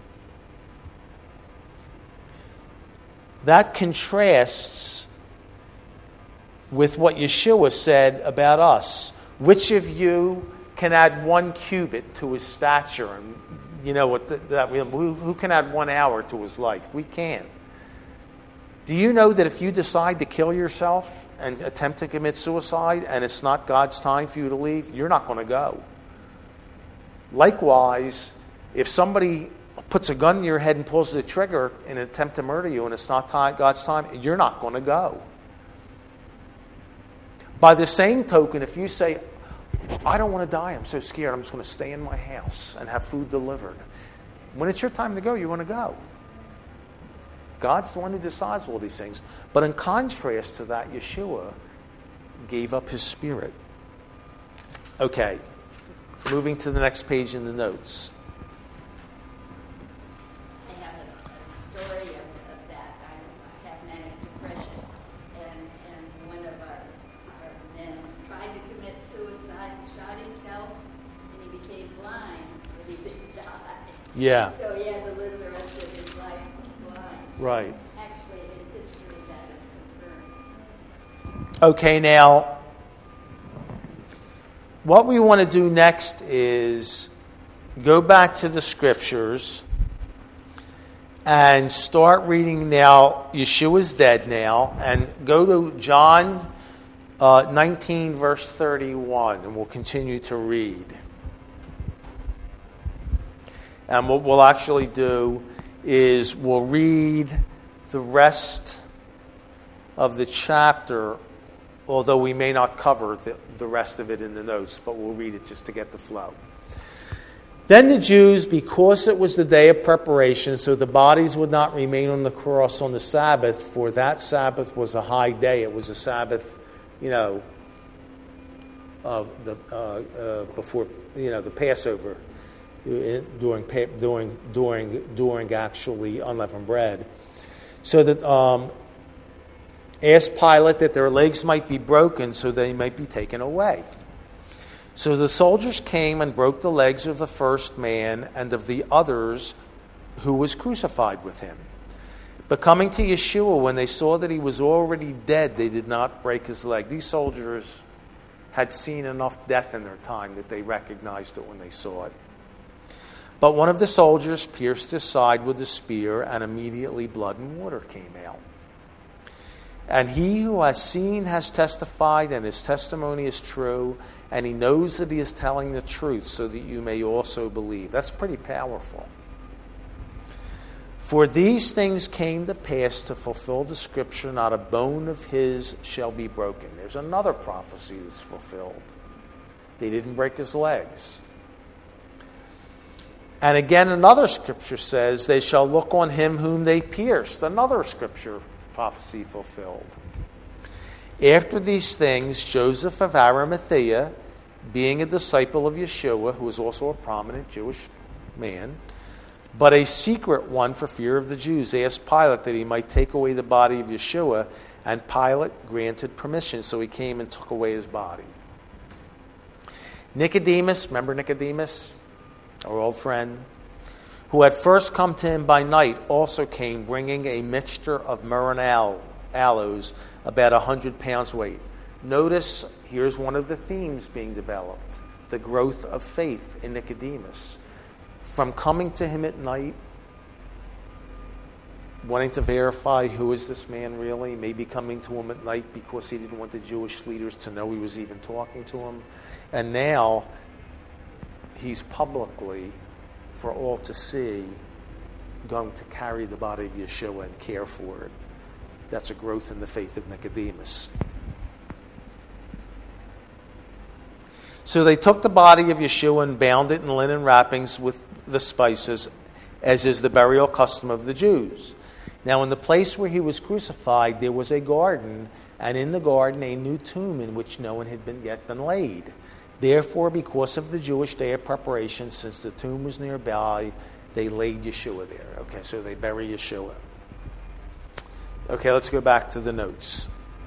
that contrasts with what Yeshua said about us. Which of you can add one cubit to his stature? And you know what? The, that who, who can add one hour to his life? We can't. Do you know that if you decide to kill yourself and attempt to commit suicide, and it's not God's time for you to leave, you're not going to go. Likewise, if somebody puts a gun in your head and pulls the trigger in an attempt to murder you, and it's not time, God's time, you're not going to go. By the same token, if you say, I don't want to die, I'm so scared, I'm just going to stay in my house and have food delivered. When it's your time to go, you're going to go. God's the one who decides all these things. But in contrast to that, Yeshua gave up his spirit. Okay, moving to the next page in the notes. I have a, a story of, of that. I, I have manic depression, and, and one of our, our men tried to commit suicide, shot himself, and he became blind, but he didn't die. Yeah. So he had to live the rest of his life blind. So Right. actually, in history, that is confirmed. Okay, now, what we want to do next is go back to the scriptures and start reading now. Yeshua's dead now, and go to John uh, nineteen, verse thirty-one, and we'll continue to read. And what we'll actually do is we'll read the rest of the chapter, although we may not cover the, the rest of it in the notes, but we'll read it just to get the flow. Then the Jews, because it was the day of preparation, so the bodies would not remain on the cross on the Sabbath, for that Sabbath was a high day. It was a Sabbath, you know, of the uh, uh, before, you know, the Passover, during during during during actually unleavened bread, so that um, asked Pilate that their legs might be broken, so they might be taken away. So the soldiers came and broke the legs of the first man and of the others who was crucified with him. But coming to Yeshua, when they saw that he was already dead, they did not break his leg. These soldiers had seen enough death in their time that they recognized it when they saw it. But one of the soldiers pierced his side with a spear, and immediately blood and water came out. And he who has seen has testified, and his testimony is true, and he knows that he is telling the truth, so that you may also believe. That's pretty powerful. For these things came to pass to fulfill the scripture, not a bone of his shall be broken. There's another prophecy that's fulfilled. They didn't break his legs. And again, another scripture says, they shall look on him whom they pierced. Another scripture prophecy fulfilled. After these things, Joseph of Arimathea, being a disciple of Yeshua, who was also a prominent Jewish man, but a secret one for fear of the Jews, asked Pilate that he might take away the body of Yeshua, and Pilate granted permission, so he came and took away his body. Nicodemus, remember Nicodemus, our old friend, who had first come to him by night, also came bringing a mixture of myrrh and aloes, about a hundred pounds weight. Notice, here's one of the themes being developed, the growth of faith in Nicodemus. From coming to him at night, wanting to verify who is this man really, maybe coming to him at night because he didn't want the Jewish leaders to know he was even talking to him. And now, he's publicly, for all to see, going to carry the body of Yeshua and care for it. That's a growth in the faith of Nicodemus. So they took the body of Yeshua and bound it in linen wrappings with the spices, as is the burial custom of the Jews. Now in the place where he was crucified, there was a garden, and in the garden a new tomb in which no one had been yet been laid. Therefore, because of the Jewish day of preparation, since the tomb was nearby, they laid Yeshua there. Okay, so they bury Yeshua. Okay, let's go back to the notes.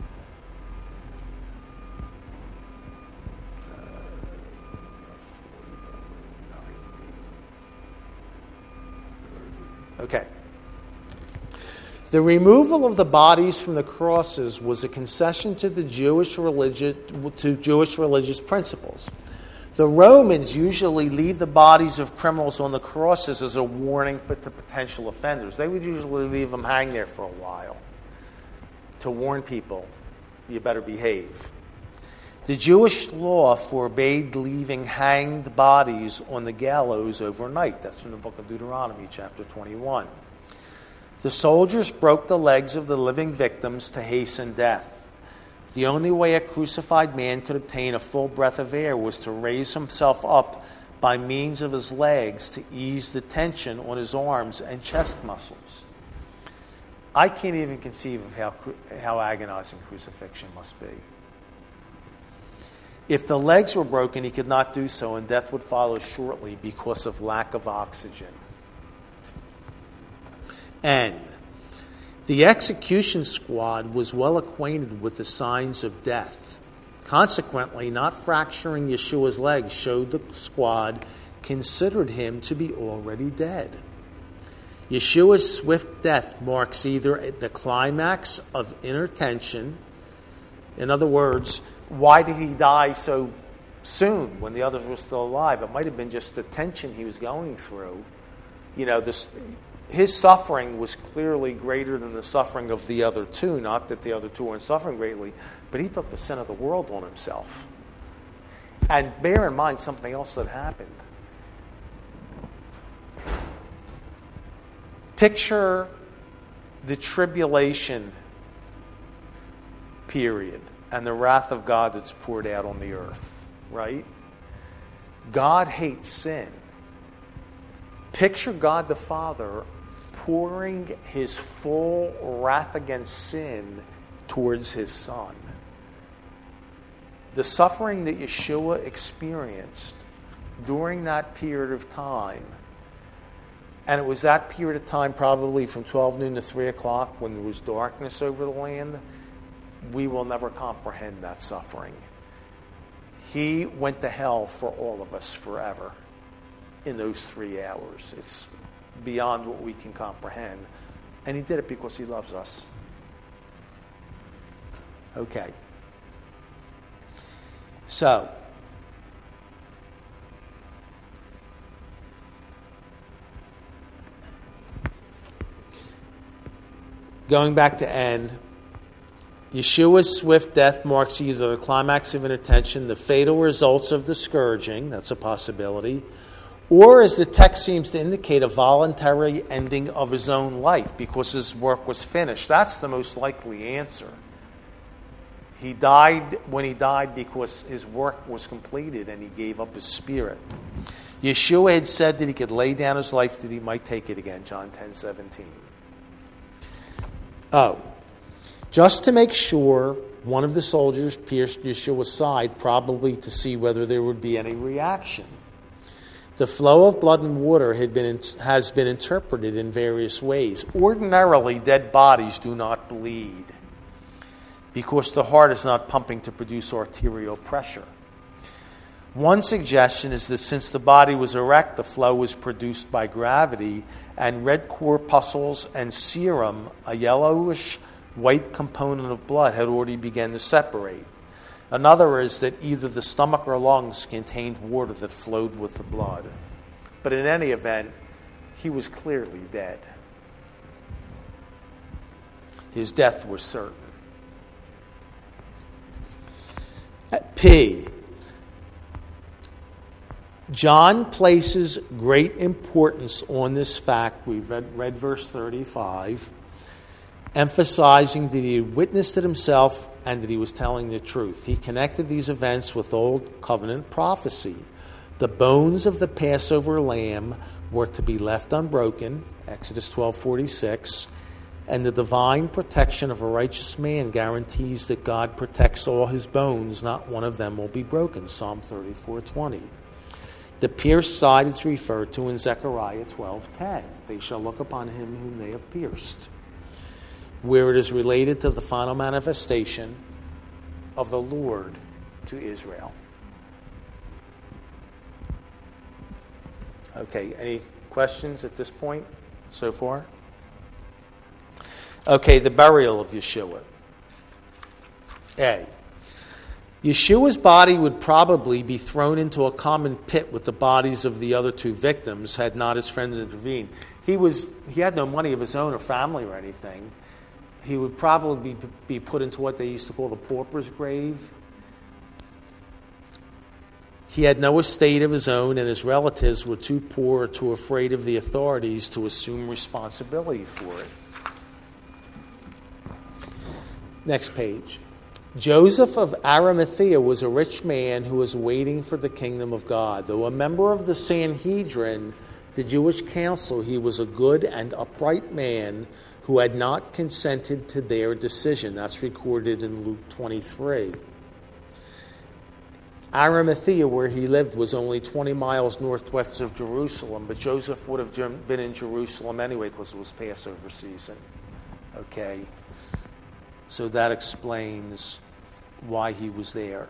Okay. The removal of the bodies from the crosses was a concession to the Jewish religious, to Jewish religious principles. The Romans usually leave the bodies of criminals on the crosses as a warning but to potential offenders. They would usually leave them hang there for a while to warn people, you better behave. The Jewish law forbade leaving hanged bodies on the gallows overnight. That's from the book of Deuteronomy, chapter twenty-one. The soldiers broke the legs of the living victims to hasten death. The only way a crucified man could obtain a full breath of air was to raise himself up by means of his legs to ease the tension on his arms and chest muscles. I can't even conceive of how, how agonizing crucifixion must be. If the legs were broken, he could not do so, and death would follow shortly because of lack of oxygen. And the execution squad was well acquainted with the signs of death. Consequently, not fracturing Yeshua's legs showed the squad considered him to be already dead. Yeshua's swift death marks either the climax of inner tension. In other words, why did he die so soon when the others were still alive? It might have been just the tension he was going through. You know, this, his suffering was clearly greater than the suffering of the other two. Not that the other two weren't suffering greatly, but he took the sin of the world on himself. And bear in mind something else that happened. Picture the tribulation period and the wrath of God that's poured out on the earth, right? God hates sin. Picture God the Father pouring his full wrath against sin towards his Son. The suffering that Yeshua experienced during that period of time, and it was that period of time probably from twelve noon to three o'clock when there was darkness over the land, we will never comprehend that suffering. He went to hell for all of us forever in those three hours. It's beyond what we can comprehend. And he did it because he loves us. Okay. So, going back to end, Yeshua's swift death marks either the climax of inner tension, the fatal results of the scourging, that's a possibility, or, as the text seems to indicate, a voluntary ending of his own life because his work was finished. That's the most likely answer. He died when he died because his work was completed and he gave up his spirit. Yeshua had said that he could lay down his life that he might take it again, John ten seventeen. Oh, just to make sure, one of the soldiers pierced Yeshua's side, probably to see whether there would be any reaction. The flow of blood and water had been, has been interpreted in various ways. Ordinarily, dead bodies do not bleed because the heart is not pumping to produce arterial pressure. One suggestion is that since the body was erect, the flow was produced by gravity, and red corpuscles and serum, a yellowish white component of blood, had already begun to separate. Another is that either the stomach or lungs contained water that flowed with the blood. But in any event, he was clearly dead. His death was certain. P. John places great importance on this fact. We read, read verse thirty-five, emphasizing that he had witnessed it himself and that he was telling the truth. He connected these events with Old Covenant prophecy. The bones of the Passover lamb were to be left unbroken, Exodus twelve forty-six, and the divine protection of a righteous man guarantees that God protects all his bones, not one of them will be broken, Psalm thirty-four twenty. The pierced side is referred to in Zechariah twelve ten. They shall look upon him whom they have pierced, where it is related to the final manifestation of the Lord to Israel. Okay, any questions at this point so far? Okay, the burial of Yeshua. A. Yeshua's body would probably be thrown into a common pit with the bodies of the other two victims had not his friends intervened. He was he had no money of his own or family or anything. He would probably be, be put into what they used to call the pauper's grave. He had no estate of his own, and his relatives were too poor or too afraid of the authorities to assume responsibility for it. Next page. Joseph of Arimathea was a rich man who was waiting for the kingdom of God. Though a member of the Sanhedrin, the Jewish council, he was a good and upright man who had not consented to their decision. That's recorded in Luke twenty-three. Arimathea, where he lived, was only twenty miles northwest of Jerusalem, but Joseph would have been in Jerusalem anyway because it was Passover season. Okay, so that explains why he was there.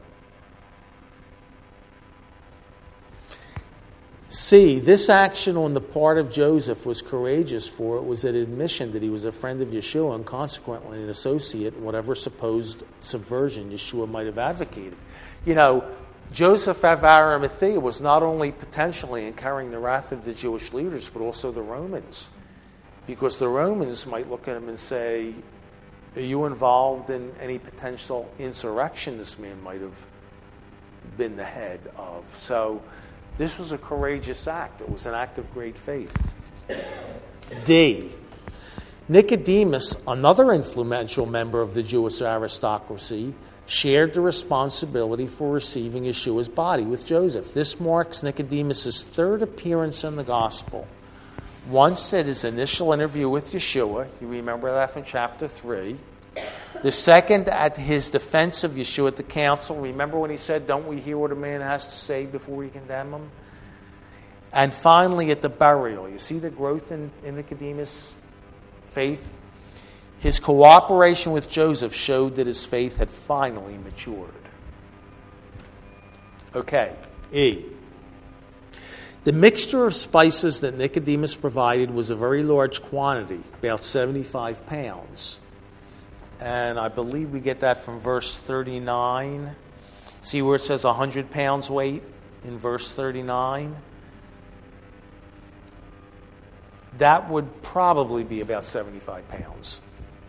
C. This action on the part of Joseph was courageous, for it was an admission that he was a friend of Yeshua and consequently an associate in whatever supposed subversion Yeshua might have advocated. You know, Joseph of Arimathea was not only potentially incurring the wrath of the Jewish leaders, but also the Romans. Because the Romans might look at him and say, are you involved in any potential insurrection this man might have been the head of? So this was a courageous act. It was an act of great faith. D. Nicodemus, another influential member of the Jewish aristocracy, shared the responsibility for receiving Yeshua's body with Joseph. This marks Nicodemus' third appearance in the gospel. Once at his initial interview with Yeshua, you remember that from chapter three. The second at his defense of Yeshua at the council. Remember when he said, don't we hear what a man has to say before we condemn him? And finally at the burial. You see the growth in, in Nicodemus' faith? His cooperation with Joseph showed that his faith had finally matured. Okay, E. The mixture of spices that Nicodemus provided was a very large quantity, about seventy-five pounds. And I believe we get that from verse thirty-nine. See where it says one hundred pounds weight in verse thirty-nine? That would probably be about seventy-five pounds.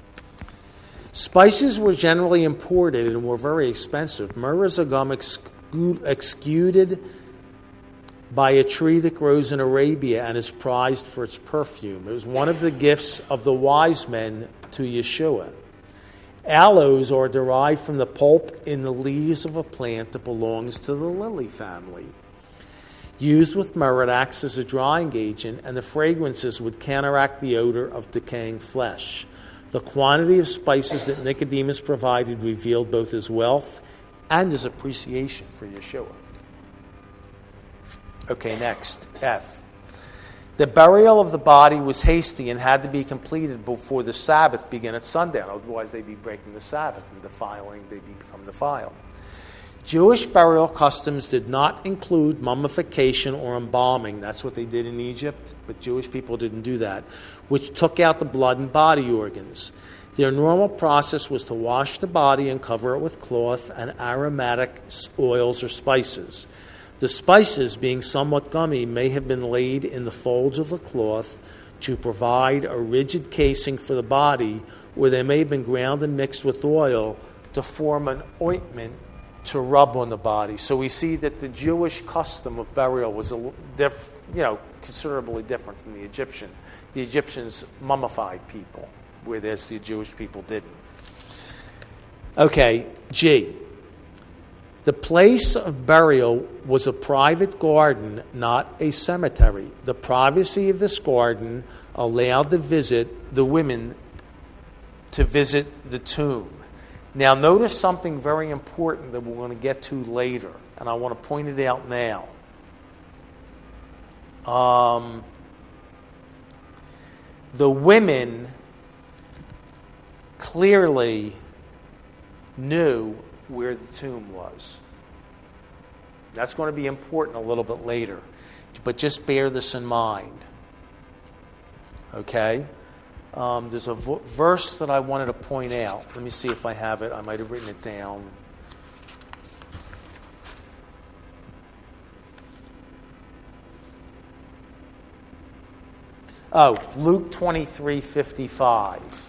Spices were generally imported and were very expensive. Myrrh is a gum exuded by a tree that grows in Arabia and is prized for its perfume. It was one of the gifts of the wise men to Yeshua. Aloes are derived from the pulp in the leaves of a plant that belongs to the lily family. Used with myrrh, it acts as a drying agent, and the fragrances would counteract the odor of decaying flesh. The quantity of spices that Nicodemus provided revealed both his wealth and his appreciation for Yeshua. Okay, next, F. The burial of the body was hasty and had to be completed before the Sabbath began at sundown. Otherwise, they'd be breaking the Sabbath and defiling, they'd become defiled. Jewish burial customs did not include mummification or embalming. That's what they did in Egypt, but Jewish people didn't do that, which took out the blood and body organs. Their normal process was to wash the body and cover it with cloth and aromatic oils or spices. The spices, being somewhat gummy, may have been laid in the folds of the cloth to provide a rigid casing for the body, or they may have been ground and mixed with oil to form an ointment to rub on the body. So we see that the Jewish custom of burial was a diff, you know, considerably different from the Egyptian. The Egyptians mummified people, whereas the Jewish people didn't. Okay, G. The place of burial was a private garden, not a cemetery. The privacy of this garden allowed the visit the women to visit the tomb. Now, notice something very important that we're going to get to later, and I want to point it out now. Um, the women clearly knew where the tomb was. That's going to be important a little bit later, but just bear this in mind. Okay? Um, there's a v- verse that I wanted to point out. Let me see if I have it. I might have written it down. Oh, Luke twenty-three fifty-five.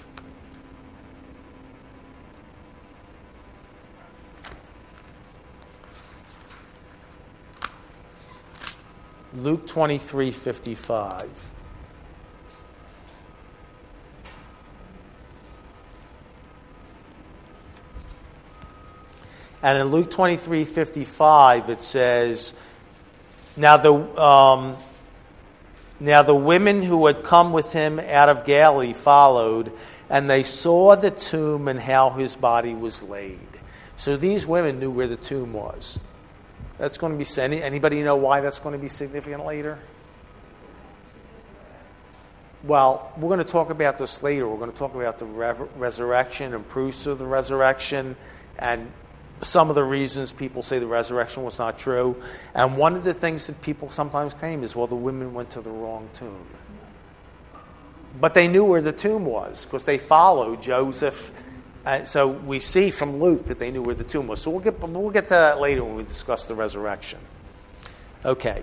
Luke twenty-three fifty-five. And in Luke twenty-three fifty-five, it says, Now the um, now the women who had come with him out of Galilee followed, and they saw the tomb and how his body was laid. So these women knew where the tomb was. That's going to be any, anybody know why that's going to be significant later? Well, we're going to talk about this later. We're going to talk about the re- resurrection and proofs of the resurrection, and some of the reasons people say the resurrection was not true. And one of the things that people sometimes claim is, well, the women went to the wrong tomb. But they knew where the tomb was because they followed Joseph. And so we see from Luke that they knew where the tomb was. So we'll get, we'll get to that later when we discuss the resurrection. Okay.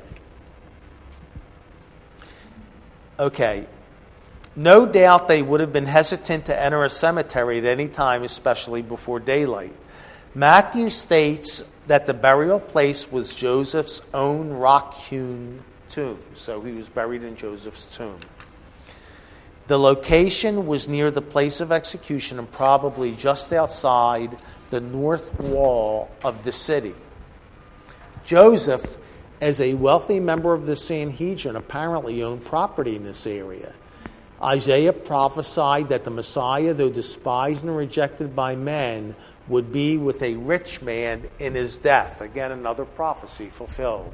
Okay. No doubt they would have been hesitant to enter a cemetery at any time, especially before daylight. Matthew states that the burial place was Joseph's own rock-hewn tomb. So he was buried in Joseph's tomb. The location was near the place of execution and probably just outside the north wall of the city. Joseph, as a wealthy member of the Sanhedrin, apparently owned property in this area. Isaiah prophesied that the Messiah, though despised and rejected by men, would be with a rich man in his death. Again, another prophecy fulfilled.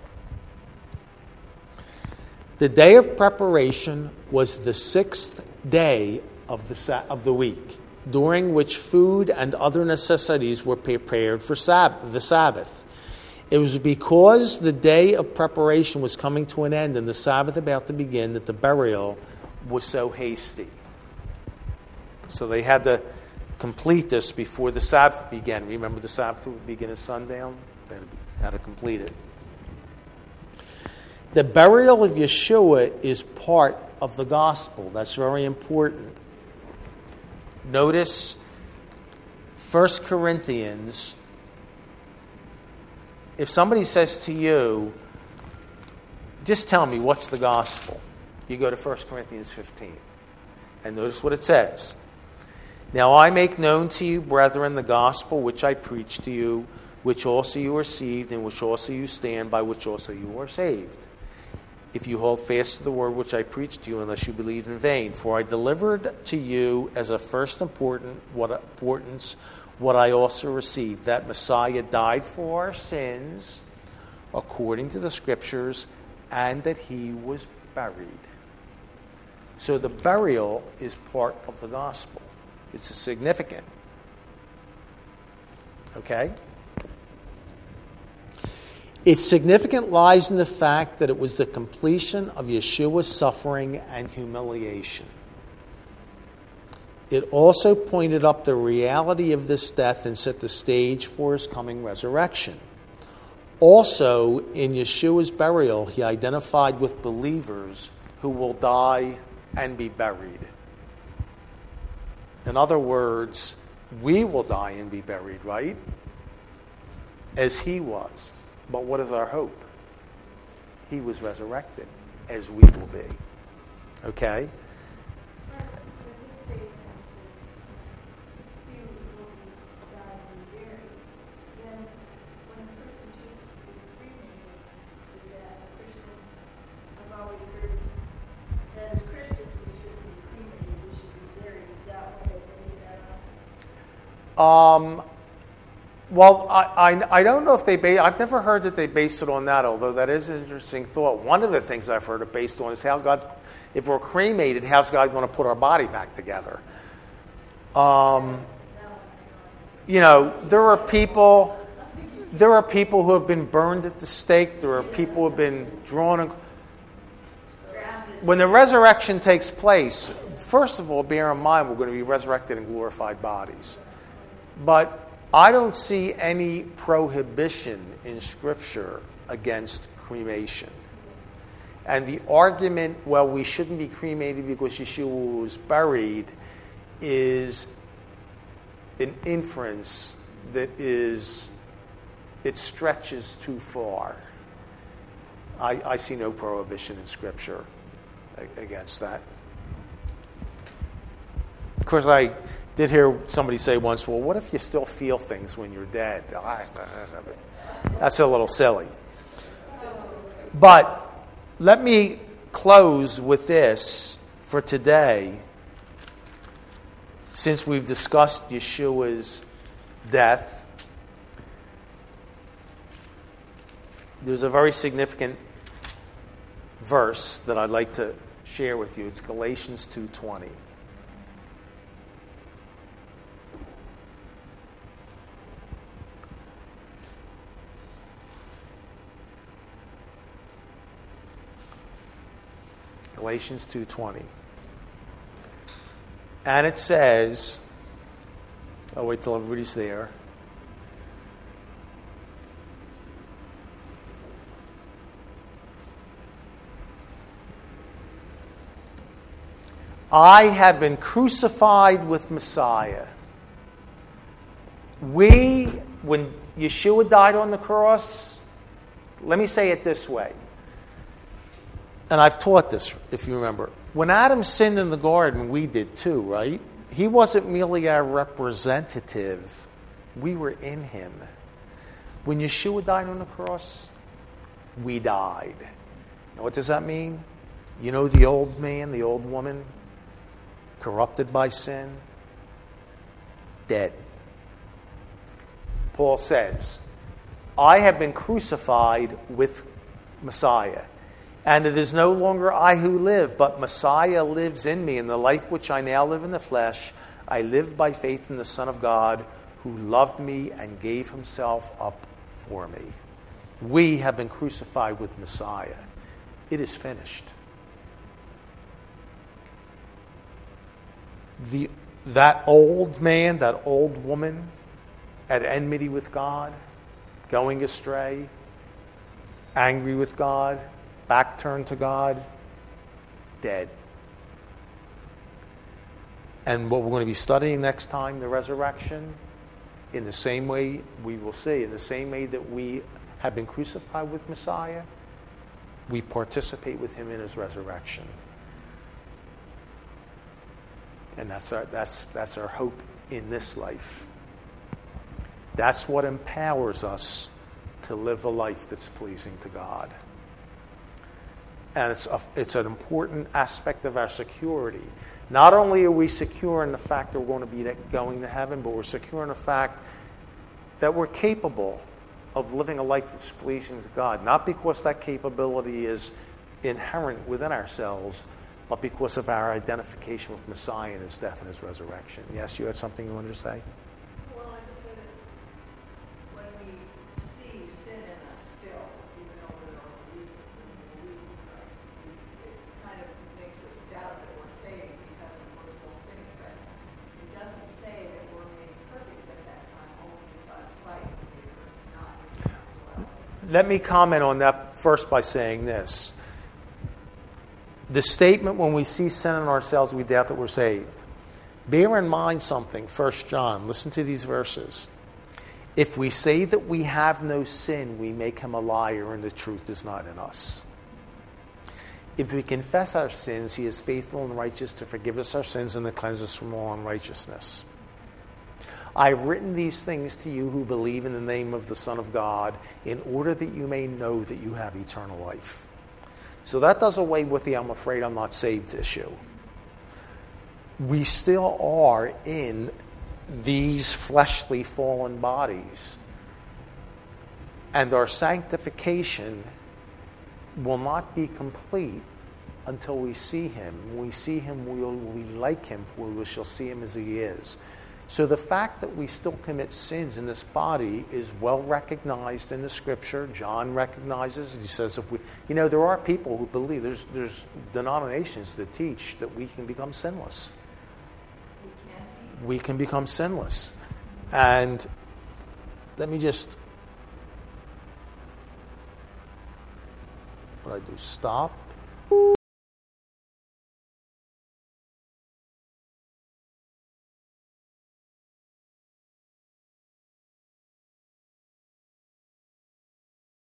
The day of preparation was the sixth day of the of the week, during which food and other necessities were prepared for Sab- the Sabbath. It was because the day of preparation was coming to an end and the Sabbath about to begin that the burial was so hasty. So they had to complete this before the Sabbath began. Remember, the Sabbath would begin at sundown? They had to complete it. The burial of Yeshua is part of the gospel. That's very important. Notice First Corinthians. If somebody says to you, just tell me what's the gospel, you go to First Corinthians fifteen. And notice what it says. Now I make known to you, brethren, the gospel which I preached to you, which also you received, in which also you stand, by which also you are saved. If you hold fast to the word which I preached to you, unless you believed in vain. For I delivered to you as of first important, what importance what I also received, that Messiah died for our sins, according to the Scriptures, and that he was buried. So the burial is part of the gospel. It's significant. Okay? Its significance lies in the fact that it was the completion of Yeshua's suffering and humiliation. It also pointed up the reality of this death and set the stage for his coming resurrection. Also, in Yeshua's burial, he identified with believers who will die and be buried. In other words, we will die and be buried, right? As he was. But what is our hope? He was resurrected, as we will be. Okay? But this statement says, few will die and be buried. Then, when a person chooses to be cremated, is that a Christian? I've always heard that as Christians we shouldn't be cremated, we should be buried. Is that what they base that on? Um... Well, I, I, I don't know if they base, I've never heard that they base it on that, although that is an interesting thought. One of the things I've heard it based on is how God, if we're cremated, how's God going to put our body back together? Um, you know, there are people, there are people who have been burned at the stake. There are people who have been drawn. In, when the resurrection takes place, first of all, bear in mind we're going to be resurrected in glorified bodies. But I don't see any prohibition in Scripture against cremation. And the argument, well, we shouldn't be cremated because Yeshua was buried, is an inference that is, it stretches too far. I, I see no prohibition in Scripture against that. Of course, I did hear somebody say once, well, what if you still feel things when you're dead? That's a little silly. But let me close with this for today. Since we've discussed Yeshua's death, there's a very significant verse that I'd like to share with you. It's Galatians two twenty. Galatians two twenty. And it says, I'll wait till everybody's there. I have been crucified with Messiah. We, when Yeshua died on the cross, let me say it this way. And I've taught this, if you remember. When Adam sinned in the garden, we did too, right? He wasn't merely our representative. We were in him. When Yeshua died on the cross, we died. Now, what does that mean? You know the old man, the old woman, corrupted by sin? Dead. Paul says, I have been crucified with Messiah. And it is no longer I who live, but Messiah lives in me. In the life which I now live in the flesh, I live by faith in the Son of God, who loved me and gave himself up for me. We have been crucified with Messiah. It is finished. The, that old man, that old woman, at enmity with God, going astray, angry with God, back turned to God, dead. And what we're going to be studying next time, the resurrection, in the same way we will see, in the same way that we have been crucified with Messiah, we participate with him in his resurrection. And that's our, that's, that's our hope in this life. That's what empowers us to live a life that's pleasing to God. And it's, a, it's an important aspect of our security. Not only are we secure in the fact that we're going to be going to heaven, but we're secure in the fact that we're capable of living a life that's pleasing to God. Not because that capability is inherent within ourselves, but because of our identification with Messiah and his death and his resurrection. Yes, you had something you wanted to say? Well, I just said that when we see sin in us still, even though we're not believers and we believe in Christ, it kind of makes us doubt that we're saved because we're still sinning. But it doesn't say that we're made perfect at that time, only in God's sight. We were not in well. Let me comment on that first by saying this. The statement, when we see sin in ourselves, we doubt that we're saved. Bear in mind something, First John. Listen to these verses. If we say that we have no sin, we make him a liar, and the truth is not in us. If we confess our sins, he is faithful and righteous to forgive us our sins and to cleanse us from all unrighteousness. I have written these things to you who believe in the name of the Son of God, in order that you may know that you have eternal life. So that does away with the I'm afraid I'm not saved issue. We still are in these fleshly fallen bodies. And our sanctification will not be complete until we see him. When we see him, we will be like him, for we shall see him as he is. So the fact that we still commit sins in this body is well recognized in the Scripture. John recognizes it. He says, if we, you know, there are people who believe, there's, there's denominations that teach that we can become sinless. We can be. We can become sinless. And let me just, what do I do? Stop.